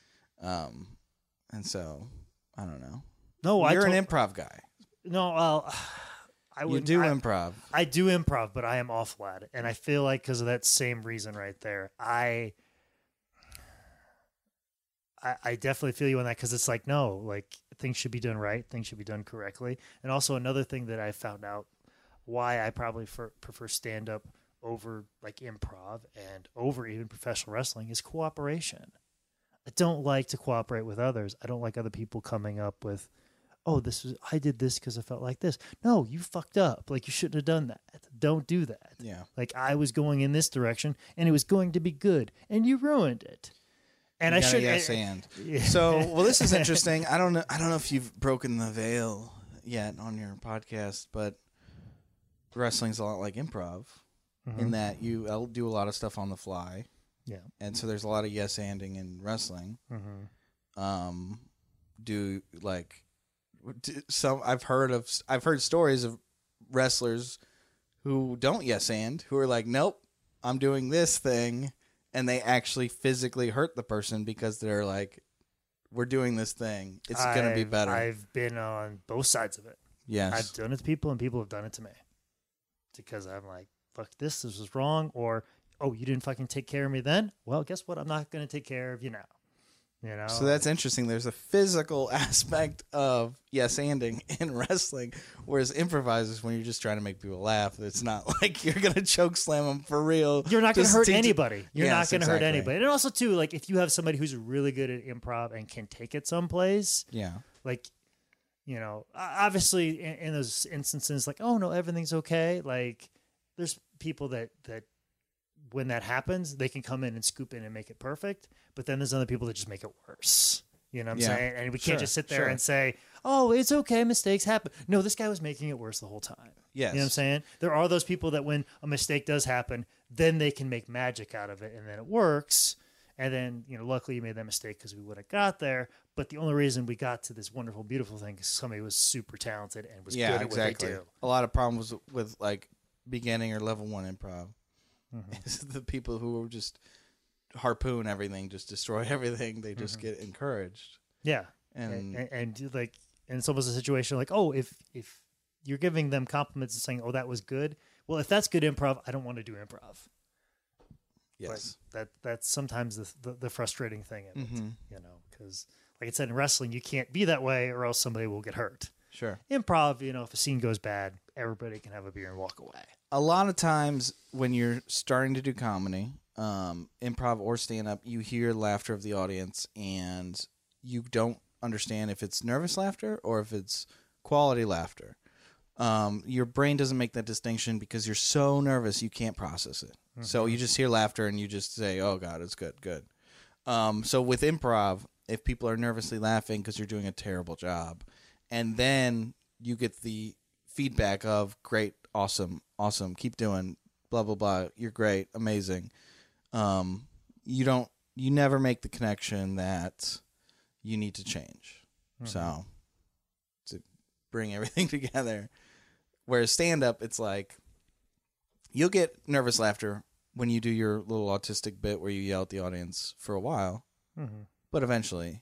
Um, and so I don't know. No, You're I an to- improv guy. no. Well, I You would do I, improv. I do improv, but I am awful at it, and I feel like because of that same reason right there, I, I, I definitely feel you on that because it's like no, like things should be done right, things should be done correctly, and also another thing that I found out why I probably for, prefer stand up over like improv and over even professional wrestling is cooperation. I don't like to cooperate with others. I don't like other people coming up with, oh, this was I did this because I felt like this. No, you fucked up. Like you shouldn't have done that. Don't do that. Yeah. Like I was going in this direction and it was going to be good, and you ruined it. And You I gotta should. yes and. So, well, this is interesting. I don't know. I don't know if you've broken the veil yet on your podcast, but wrestling's a lot like improv Mhm. in that you I'll do a lot of stuff on the fly, Yeah. and so there's a lot of yes anding in wrestling. Mm-hmm. Um, do like do, some I've heard of I've heard stories of wrestlers who don't yes and who are like, nope, I'm doing this thing, and they actually physically hurt the person because they're like, we're doing this thing. It's going to be I've- better. I've been on both sides of it. yes. I've done it to people, and people have done it to me because I'm like, fuck this, this was wrong. Or, oh, you didn't fucking take care of me then? Well, guess what? I'm not going to take care of you now. You know, So that's interesting. There's a physical aspect of yes anding in wrestling, whereas improvisers, when you're just trying to make people laugh, it's not like you're gonna choke slam them for real. You're not going to Just hurt teach- anybody. You're Yes, not going to hurt exactly. anybody. And also, too, like if you have somebody who's really good at improv and can take it someplace, Yeah, like, you know, o- obviously in, in those instances, like, oh no, everything's okay. Like, there's people that that when that happens, they can come in and scoop in and make it perfect. But then there's other people that just make it worse. You know what I'm Yeah. saying? And we can't Sure, just sit there sure. and say, oh, it's okay, mistakes happen. No, this guy was making it worse the whole time. yes, You know what I'm saying? There are those people that when a mistake does happen, then they can make magic out of it and then it works. And then, you know, luckily you made that mistake because we would have got there. But the only reason we got to this wonderful, beautiful thing is somebody was super talented and was yeah, good at exactly. what they do. A lot of problems with like beginning or level one improv Mhm. is the people who will just harpoon everything, just destroy everything. They just Mm-hmm. get encouraged, Yeah. and, And, and, and like, and it's almost a situation like, oh, if, if you're giving them compliments and saying, oh, that was good. Well, if that's good improv, I don't want to do improv. yes, But that that's sometimes the the, the frustrating thing in it, Mhm. you know, because like I said in wrestling, you can't be that way or else somebody will get hurt. sure. Improv, you know, if a scene goes bad, everybody can have a beer and walk away. A lot of times when you're starting to do comedy, um, improv or stand up, you hear laughter of the audience and you don't understand if it's nervous laughter or if it's quality laughter. Um, your brain doesn't make that distinction because you're so nervous you can't process it. So you just hear laughter and you just say, "Oh God, it's good, good." Um, so with improv, if people are nervously laughing because you're doing a terrible job, and then you get the feedback of "Great, awesome, awesome, keep doing," blah blah blah. You're great, amazing. Um, you don't, you never make the connection that you need to change. So to bring everything together, whereas stand up, it's like you'll get nervous laughter when you do your little autistic bit where you yell at the audience for a while, Mm-hmm. but eventually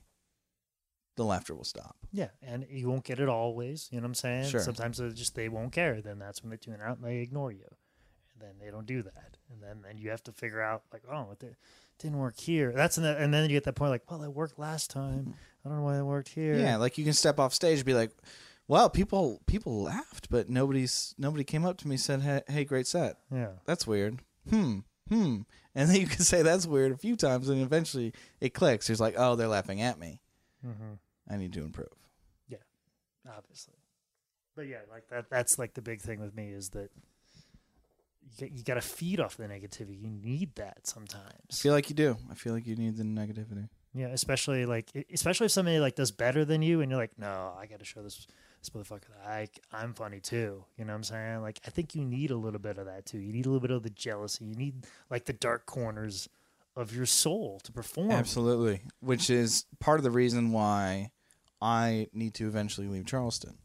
the laughter will stop. Yeah, and you won't get it always. You know what I'm saying? Sure. Sometimes they just they won't care. Then that's when they tune out and they ignore you, and then they don't do that. And then then you have to figure out like, oh, it di- didn't work here. That's in the, and then you get that point like, well, it worked last time. I don't know why it worked here. Yeah, like you can step off stage and be like, "Well, people people laughed, but nobody's nobody came up to me and said, hey, hey, great set. yeah. That's weird. Hmm, hmm." And then you can say that's weird a few times, and eventually it clicks. It's like, "Oh, they're laughing at me. Mm-hmm. I need to improve." Obviously, but yeah, like that. That's like the big thing with me is that you, you got to feed off the negativity. You need that I sometimes. feel like you do. I feel like you need the negativity. Yeah, especially like especially if somebody like does better than you, and you're like, no, I got to show this this motherfucker that I I'm funny too. You know what I'm saying? Like I think you need a little bit of that too. You need a little bit of the jealousy. You need like the dark corners of your soul to perform. Absolutely. Which is part of the reason why I need to eventually leave Charleston.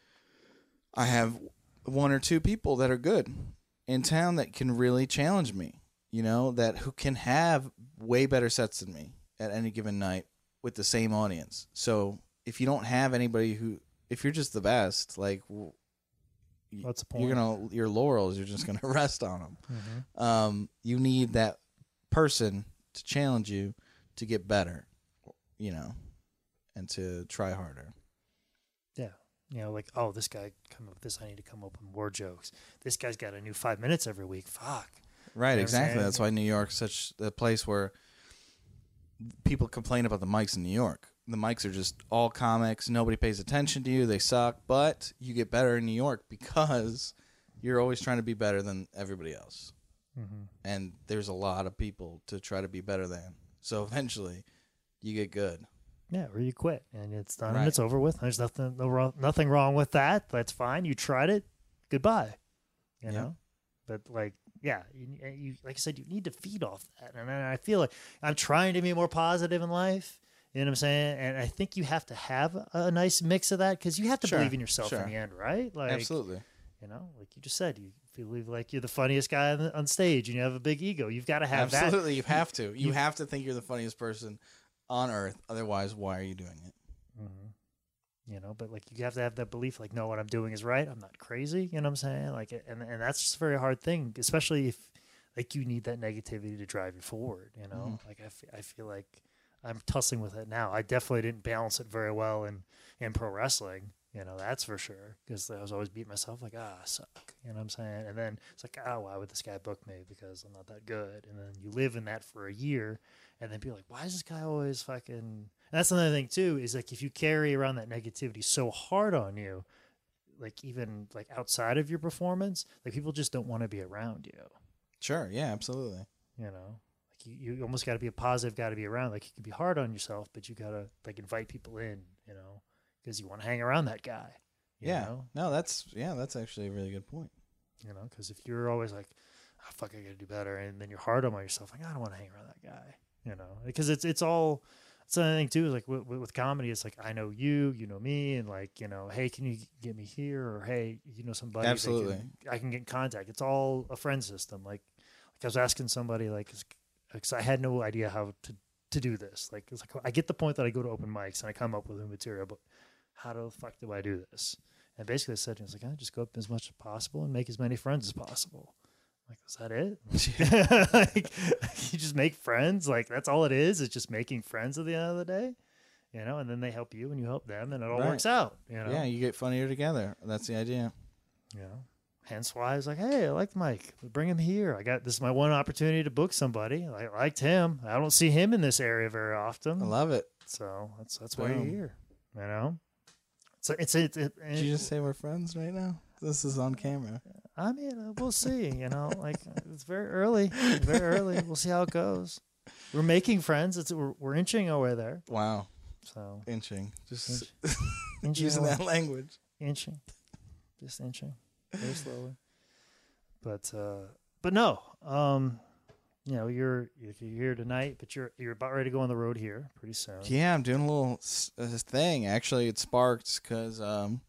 I have one or two people that are good in town that can really challenge me, you know, that who can have way better sets than me at any given night with the same audience. So if you don't have anybody who, if you're just the best, like, w- y- What's the point? you're gonna your laurels, you're just gonna rest on them. Mhm. Um, you need that person to challenge you to get better, you know, and to try harder. Yeah. You know, like, oh, this guy come up with this. I need to come up with more jokes. This guy's got a new five minutes every week. Fuck. Right, You know what I'm exactly. saying? That's why New York's such a place where people complain about the mics in New York. The mics are just all comics. Nobody pays attention to you. They suck. But you get better in New York because you're always trying to be better than everybody else. Mm-hmm. And there's a lot of people to try to be better than. So eventually, you get good. Yeah, or you quit and it's done Right. and it's over with. There's nothing, no wrong, nothing wrong with that. That's fine. You tried it. Goodbye. You Yeah. know, but like, yeah, you, you like I said, you need to feed off that. And I feel like I'm trying to be more positive in life. You know what I'm saying? And I think you have to have a, a nice mix of that because you have to Sure, believe in yourself sure. in the end, right? Like, Absolutely. you know, like you just said, you believe like you're the funniest guy on, the, on stage and you have a big ego. You've got to have that. Absolutely. You have to. You, you- have to think you're the funniest person on earth. Otherwise, why are you doing it? You know, but like you have to have that belief, like, no, what I'm doing is right. I'm not crazy. You know what I'm saying? Like, and and that's just a very hard thing, especially if like you need that negativity to drive you forward. You know, Mhm. like I, f- I feel like I'm tussling with it now. I definitely didn't balance it very well in, in pro wrestling, you know, that's for sure. Because I was always beating myself like, ah, I suck. You know what I'm saying? And then it's like, oh, why would this guy book me? Because I'm not that good. And then you live in that for a year, and then people are like, why is this guy always fucking... And that's another thing, too, is like if you carry around that negativity so hard on you, like even like outside of your performance, like people just don't want to be around you. Sure. Yeah, absolutely. You know, like you, you almost got to be a positive guy to be around. Like you can be hard on yourself, but you got to like invite people in, you know, because you want to hang around that guy. You Yeah. know? No, that's, yeah, that's actually a really good point. You know, because if you're always like, oh, fuck, I got to do better. And then you're hard on yourself. Like, I don't want to hang around that guy, you know, because it's, it's all, it's another thing too, is like with, with comedy, it's like, I know you, you know me, and like, you know, hey, can you get me here? Or, hey, you know, somebody that Absolutely. can, I can get in contact. It's all a friend system. Like, like I was asking somebody, like, because I had no idea how to, to do this. Like, it's like, I get the point that I go to open mics and I come up with a material, but how the fuck do I do this? And basically I said, I was like, I just go up as much as possible and make as many friends as possible. Like, is that it? Like, you just make friends. Like, that's all it is. It's just making friends at the end of the day, you know, and then they help you and you help them and it all Right. works out, you know? Yeah, you get funnier together. That's the idea. You know, hence why I was like, hey, I like Mike. Bring him here. I got, this is my one opportunity to book somebody. I liked him. I don't see him in this area very often. I love it. So that's, that's why you're Boom. here, you know? So it's, it's, it, it, Did you just say we're friends right now? This is on camera. I mean, uh, we'll see, you know, like it's very early, very early. We'll see how it goes. We're making friends. It's we're, we're inching our way there. Wow. So Inching. Just Inch- inching, using our way- that language. inching, just inching, very slowly. But uh, but no, um, you know, you're you're here tonight, but you're you're about ready to go on the road here pretty soon. Yeah, I'm doing a little s- uh, thing. Actually, it sparked because um,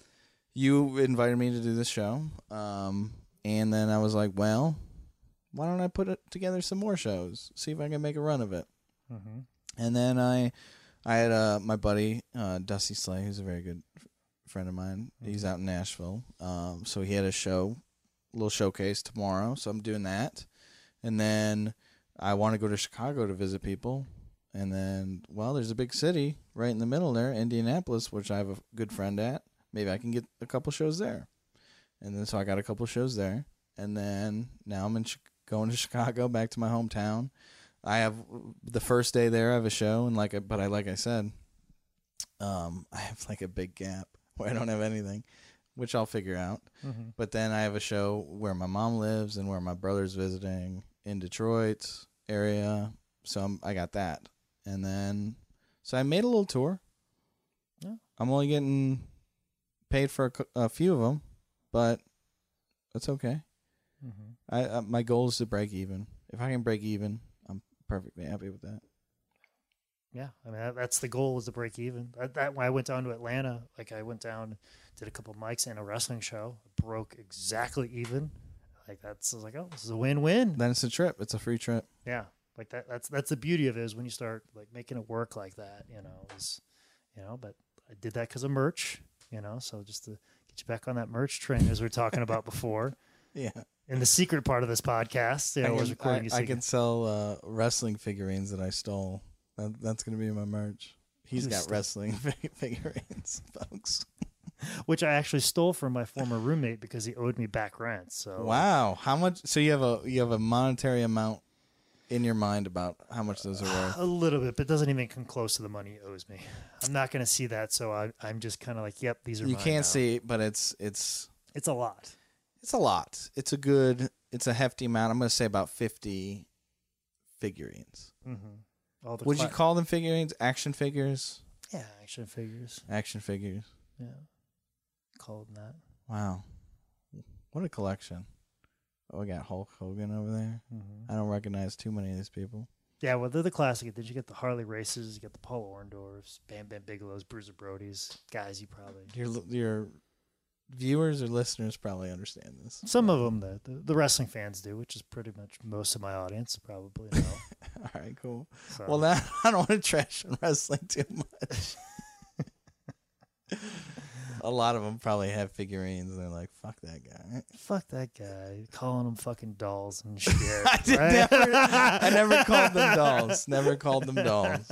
you invited me to do this show. Um, and then I was like, well, why don't I put it together some more shows? See if I can make a run of it. Mm-hmm. And then I I had uh, my buddy, uh, Dusty Slay, who's a very good f- friend of mine. Mm-hmm. He's out in Nashville. Um, so he had a show, a little showcase tomorrow. So I'm doing that. And then I want to go to Chicago to visit people. And then, well, there's a big city right in the middle there, Indianapolis, which I have a good friend at. Maybe I can get a couple shows there. And then so I got a couple shows there. And then now I'm in Ch- going to Chicago, back to my hometown. I have the first day there. I have a show, and like, I, but I like I said, um, I have like a big gap where I don't have anything, which I'll figure out. Mm-hmm. But then I have a show where my mom lives and where my brother's visiting in Detroit area. So I'm, I got that, and then so I made a little tour. Yeah. I'm only getting paid for a, cou- a few of them, but that's okay. Mm-hmm. I uh, my goal is to break even. If I can break even, I'm perfectly happy with that. Yeah, I mean that, that's the goal, is to break even. That, that when I went down to Atlanta, like I went down, did a couple of mics and a wrestling show, broke exactly even. Like that's I was like, oh, this is a win-win. Then it's a trip. It's a free trip. Yeah, like that. That's that's the beauty of it, is when you start like making it work like that. You know, is you know. But I did that because of merch. You know, so just to get you back on that merch train, as we were talking about before. Yeah. In the secret part of this podcast, you know, I I was can, recording. I, I can sell uh, wrestling figurines that I stole. That, that's going to be my merch. He's got Just- wrestling fig- figurines, folks. which I actually stole from my former roommate because he owed me back rent. So Wow, how much? So you have a you have a monetary amount in your mind about how much those are worth? a little bit, but it doesn't even come close to the money he owes me. I'm not going to see that, so I, I'm just kind of like, yep, these are. You mine can't now. see, but it's it's It's a lot. it's a lot. It's a good. It's a hefty amount. I'm going to say about fifty figurines. Mm-hmm. All the Would cla- you call them figurines? Action figures? Yeah, action figures. Action figures. Yeah, call them that. Wow, what a collection! Oh, we got Hulk Hogan over there. Mm-hmm. I don't recognize too many of these people. Yeah, well, they're the classic. Did you get the Harley Races? You get the Paul Orndorffs, Bam Bam Bigelow's, Bruiser Brody's, guys you probably. Your your viewers or listeners probably understand this. Some of them, the, the the wrestling fans do, which is pretty much most of my audience probably know. All right, cool. So. Well, now I don't want to trash on wrestling too much. A lot of them probably have figurines, and they're like, "Fuck that guy." Fuck that guy. Calling them fucking dolls and shit. I, did right? never, I never called them dolls. Never called them dolls.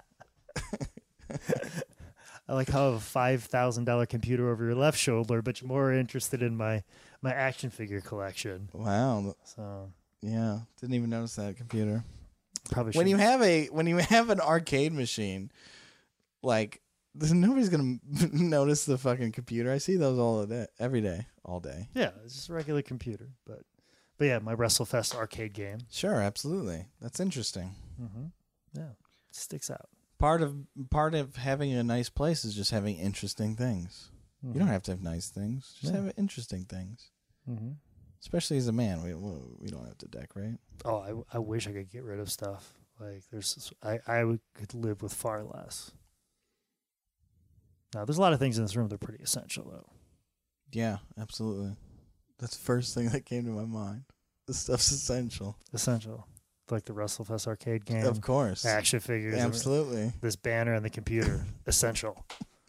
I like how I have a five thousand dollar computer over your left shoulder, but you're more interested in my my action figure collection. Wow. So Yeah, didn't even notice that computer. probably When should. you have a when you have an arcade machine, like there's- nobody's gonna notice the fucking computer. I see those all day, every day, all day. Yeah, it's just a regular computer, but but yeah, my WrestleFest arcade game. Sure, absolutely. That's interesting. Mm-hmm. Yeah, it sticks out. Part of part of having a nice place is just having interesting things. Mm-hmm. You don't have to have nice things. Just Yeah. have interesting things. Mm-hmm. Especially as a man, we we don't have to decorate. Oh, I, I wish I could get rid of stuff. Like there's, I I would, could live with far less. Now there's a lot of things in this room that are pretty essential though. Yeah, absolutely. That's the first thing that came to my mind. This stuff's essential. Essential, like the WrestleFest arcade game, Of course. action figures, Absolutely. this banner and the computer. Essential.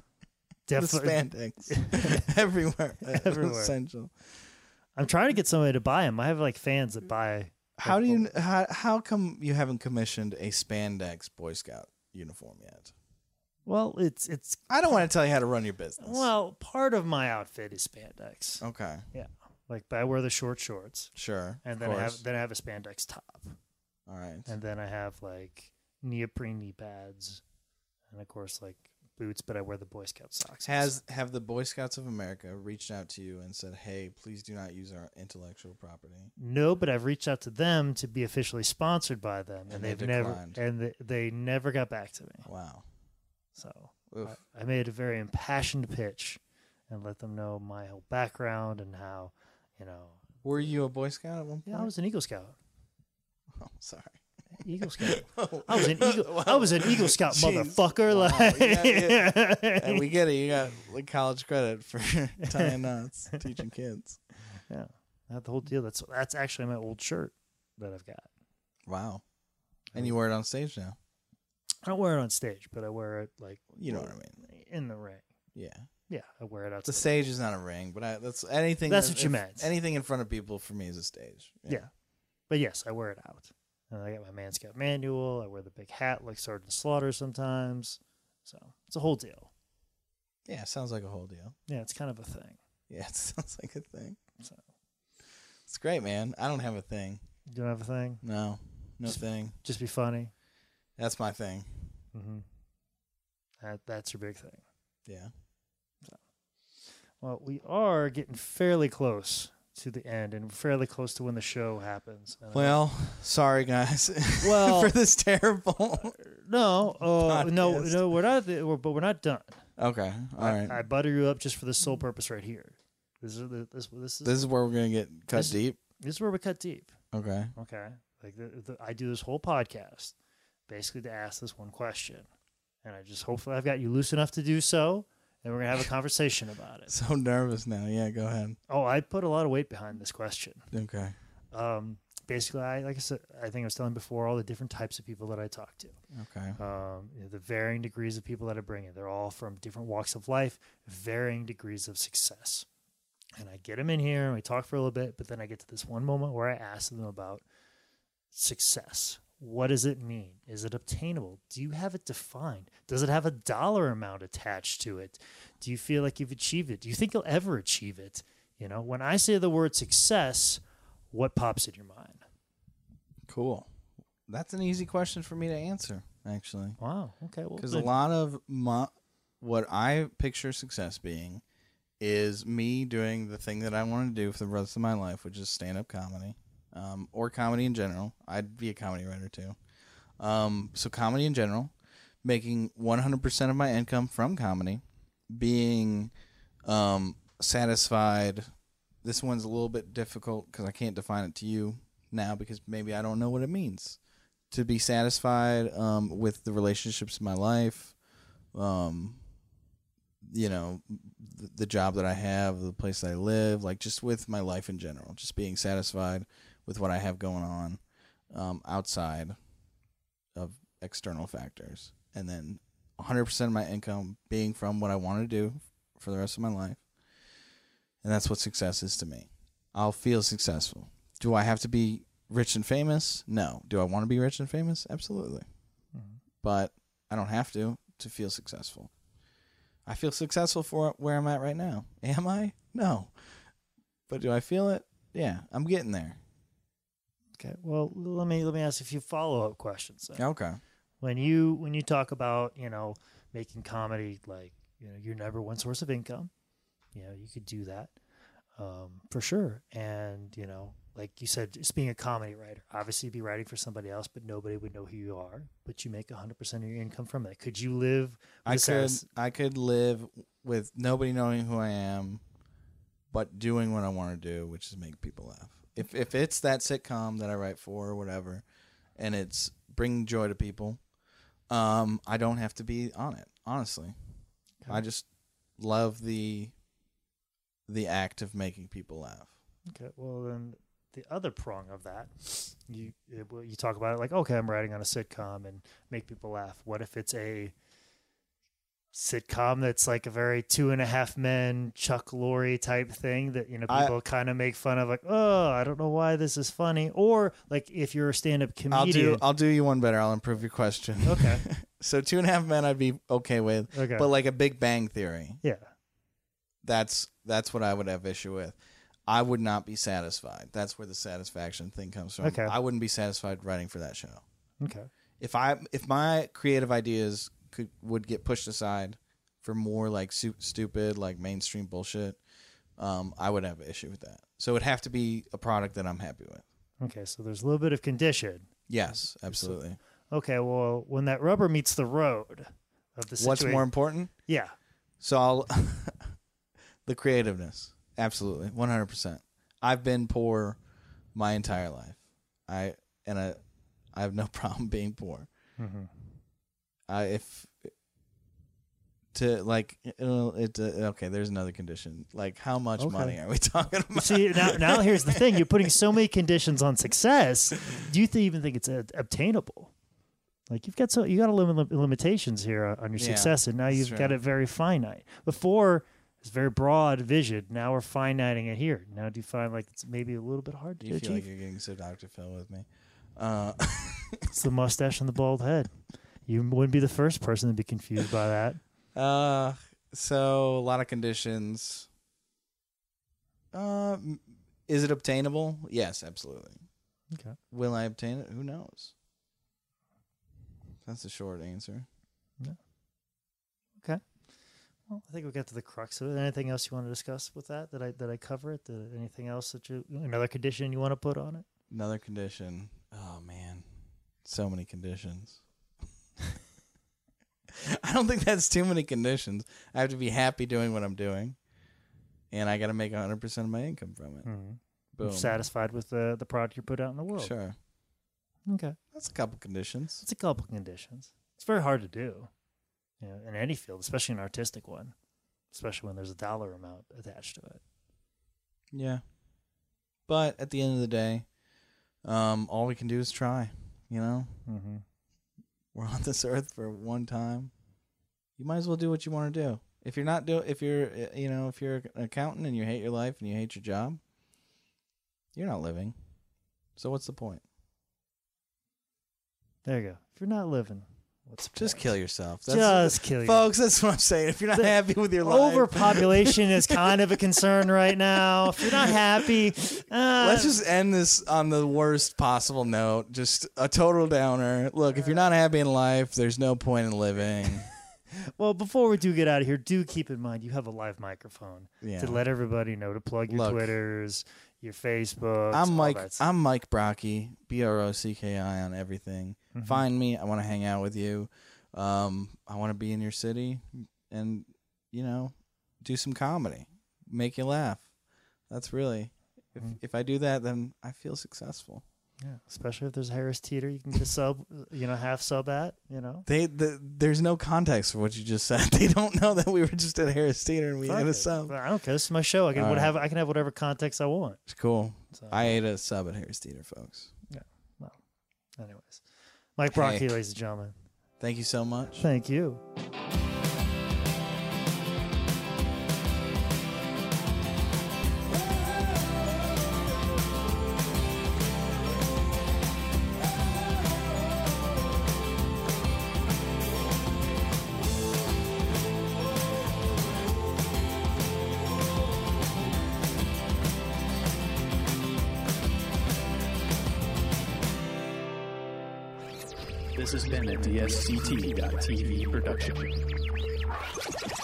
The Definitely. spandex. Everywhere. Everywhere. Essential. I'm trying to get somebody to buy them. I have like fans that buy. How do you how how come you haven't commissioned a spandex Boy Scout uniform yet? Well, it's it's I don't want to tell you how to run your business. well, part of my outfit is spandex. Okay. Yeah, like but I wear the short shorts, Sure. and of then I have course. then I have a spandex top, All right. and then I have like neoprene knee pads, and of course like boots. But I wear the Boy Scout socks. Has have the Boy Scouts of America reached out to you and said, "Hey, please do not use our intellectual property"? No, but I've reached out to them to be officially sponsored by them, and, And they they've never declined. and they, they never got back to me. Wow. So Oof. I, I made a very impassioned pitch and let them know my whole background and how, you know, Were you a Boy Scout at one point? yeah, I was an Eagle Scout. Oh, sorry. Eagle Scout. Oh. I was an Eagle. I was an Eagle Scout, Jeez. motherfucker. Wow. Like, Yeah, And we get it. You got like college credit for tying knots, teaching kids. yeah, that's the whole deal. That's that's actually my old shirt that I've got. Wow. And you wear it on stage now. I don't wear it on stage, but I wear it like You know what I mean. in the ring. Yeah. Yeah, I wear it The outside. stage is not a ring, but I, that's anything. That's that- what you if- meant. Anything in front of people for me is a stage. Yeah. But yes, I wear it out. And I got my Man Scout manual. I wear the big hat like Sergeant Slaughter sometimes. So it's a whole deal. Yeah. Sounds like a whole deal. Yeah, it's kind of a thing. Yeah. It sounds like a thing. So It's great, man. I don't have a thing. you don't have a thing? No. No Just- thing. Just be funny. That's my thing. Mm-hmm. That, that's your big thing. Yeah. Well, we are getting fairly close to the end and fairly close to when the show happens. And I- Well, sorry guys. Well- for this terrible. no, uh, no, Podcast. no, we're not, we're, but we're not done. Okay. All I, right. I butter you up just for the sole purpose right here. This is the, this this is This is where we're gonna get cut This- deep. this is where we cut deep. Okay. Okay, like the, the, I do this whole podcast basically to ask this one question, and I just hopefully I've got you loose enough to do so, and we're gonna have a conversation about it. So nervous now. Yeah. Go ahead. Oh, I put a lot of weight behind this question. Okay. Um, basically, I like I said, I think I was telling before all the different types of people that I talk to. Okay. Um, you know, the varying degrees of people that I bring in. They're all from different walks of life, varying degrees of success. And I get them in here and we talk for a little bit, but then I get to this one moment where I ask them about success. What does it mean? Is it obtainable? Do you have it defined? Does it have a dollar amount attached to it? Do you feel like you've achieved it? Do you think you'll ever achieve it? You know, when I say the word success, what pops in your mind? Cool. That's an easy question for me to answer, actually. Wow. Okay. Well, Because a good. lot of my, what I picture success being is me doing the thing that I want to do for the rest of my life, which is stand-up comedy, um, or comedy in general. I'd be a comedy writer, too. Um, so comedy in general, making one hundred percent of my income from comedy, being um, satisfied. This one's a little bit difficult because I can't define it to you now because maybe I don't know what it means. To be satisfied um, with the relationships in my life, um, you know, the, the job that I have, the place that I live, like just with my life in general, just being satisfied with what I have going on um, outside of external factors. And then one hundred percent of my income being from what I want to do for the rest of my life. And that's what success is to me. I'll feel successful. Do I have to be rich and famous? No. Do I want to be rich and famous? Absolutely. Mm-hmm. But I don't have to to feel successful. I feel successful for where I'm at right now. Am I? No. But do I feel it? Yeah, I'm getting there. Okay. Well, let me let me ask a few follow-up questions then. Okay. When you when you talk about, you know, making comedy like, you know, your number one source of income, you know, you could do that. Um, for sure. And, you know, like you said, just being a comedy writer, obviously you'd be writing for somebody else, but nobody would know who you are, but you make one hundred percent of your income from that. Could you live? I could, satis- I could live with nobody knowing who I am, but doing what I want to do, which is make people laugh. If, if it's that sitcom that I write for or whatever, and it's bringing joy to people, um, I don't have to be on it, honestly. Okay. I just love the, the act of making people laugh. Okay. Well, then the other prong of that, you you talk about it like, okay, I'm writing on a sitcom and make people laugh. What if it's a sitcom that's like a very Two and a Half Men, Chuck Lorre type thing that, you know, people kind of make fun of, like, oh, I don't know why this is funny. Or like if you're a stand-up comedian. I'll do I'll do you one better. I'll improve your question. Okay. So Two and a Half Men I'd be okay with. Okay. But like a Big Bang Theory. Yeah. That's that's what I would have issue with. I would not be satisfied. That's where the satisfaction thing comes from. Okay. I wouldn't be satisfied writing for that show. Okay. If I if my creative ideas could would get pushed aside for more like su- stupid like mainstream bullshit, um, I would have an issue with that. So it'd have to be a product that I'm happy with. Okay, so there's a little bit of condition. Yes, absolutely. So, okay, well, when that rubber meets the road of the situation, what's more important? Yeah. So I'll the creativeness. Absolutely, one hundred percent. I've been poor my entire life. I and I, I have no problem being poor. Mm-hmm. I if to like it, it uh, okay. There's another condition. Like how much okay. money are we talking about? See now, now here's the thing. You're putting so many conditions on success. Do you th- even think it's uh, obtainable? Like you've got so you got a limit limitations here on your yeah, success, and now you've true. got it very finite. Before. It's very broad vision. Now we're finiting it here. Now do you find like it's maybe a little bit hard to do you achieve? feel like you're getting so Doctor Phil with me? Uh. It's the mustache and the bald head. You wouldn't be the first person to be confused by that. Uh, so a lot of conditions. Uh, is it obtainable? Yes, absolutely. Okay. Will I obtain it? Who knows? That's the short answer. Yeah. Okay. Well, I think we got to the crux of it. Anything else you want to discuss with that? Did I did I cover it? Did, anything else that you another condition you want to put on it? Another condition. Oh man, so many conditions. I don't think that's too many conditions. I have to be happy doing what I'm doing, and I got to make one hundred percent of my income from it. Mm-hmm. Boom. Satisfied with the the product you put out in the world. Sure. Okay. That's a couple conditions. It's a couple conditions. It's very hard to do. You know, in any field, especially an artistic one, especially when there's a dollar amount attached to it. Yeah. But at the end of the day, um, all we can do is try, you know? Mm-hmm. We're on this earth for one time. You might as well do what you want to do. If you're not do, if you're, you know, if you're an accountant and you hate your life and you hate your job, you're not living. So what's the point? There you go. If you're not living, what's the Just point? Kill yourself. That's Just kill yourself. Folks, that's what I'm saying. If you're not the happy with your life. Overpopulation is kind of a concern right now. If you're not happy. Uh, Let's just end this on the worst possible note. Just a total downer. Look, if you're not happy in life, there's no point in living. Well, before we do get out of here, do keep in mind you have a live microphone yeah. to let everybody know, to plug your Look, Twitters, your Facebook. I'm Mike. I'm Mike Brocky, B R O C K I on everything. Mm-hmm. Find me. I want to hang out with you. Um, I want to be in your city and, you know, do some comedy, make you laugh. That's really, if mm-hmm. if I do that, then I feel successful. Yeah, especially if there's Harris Teeter, you can get a sub, you know, half sub at, you know. They the, there's no context for what you just said. They don't know that we were just at Harris Teeter and we Fuck had a sub. I don't care. This is my show. I can right. have I can have whatever context I want. It's cool. So, I ate a sub at Harris Teeter, folks. Yeah. Well, anyways, Mike Brocky, hey. ladies and gentlemen. Thank you so much. Thank you. This has been a D S C T dot T V production.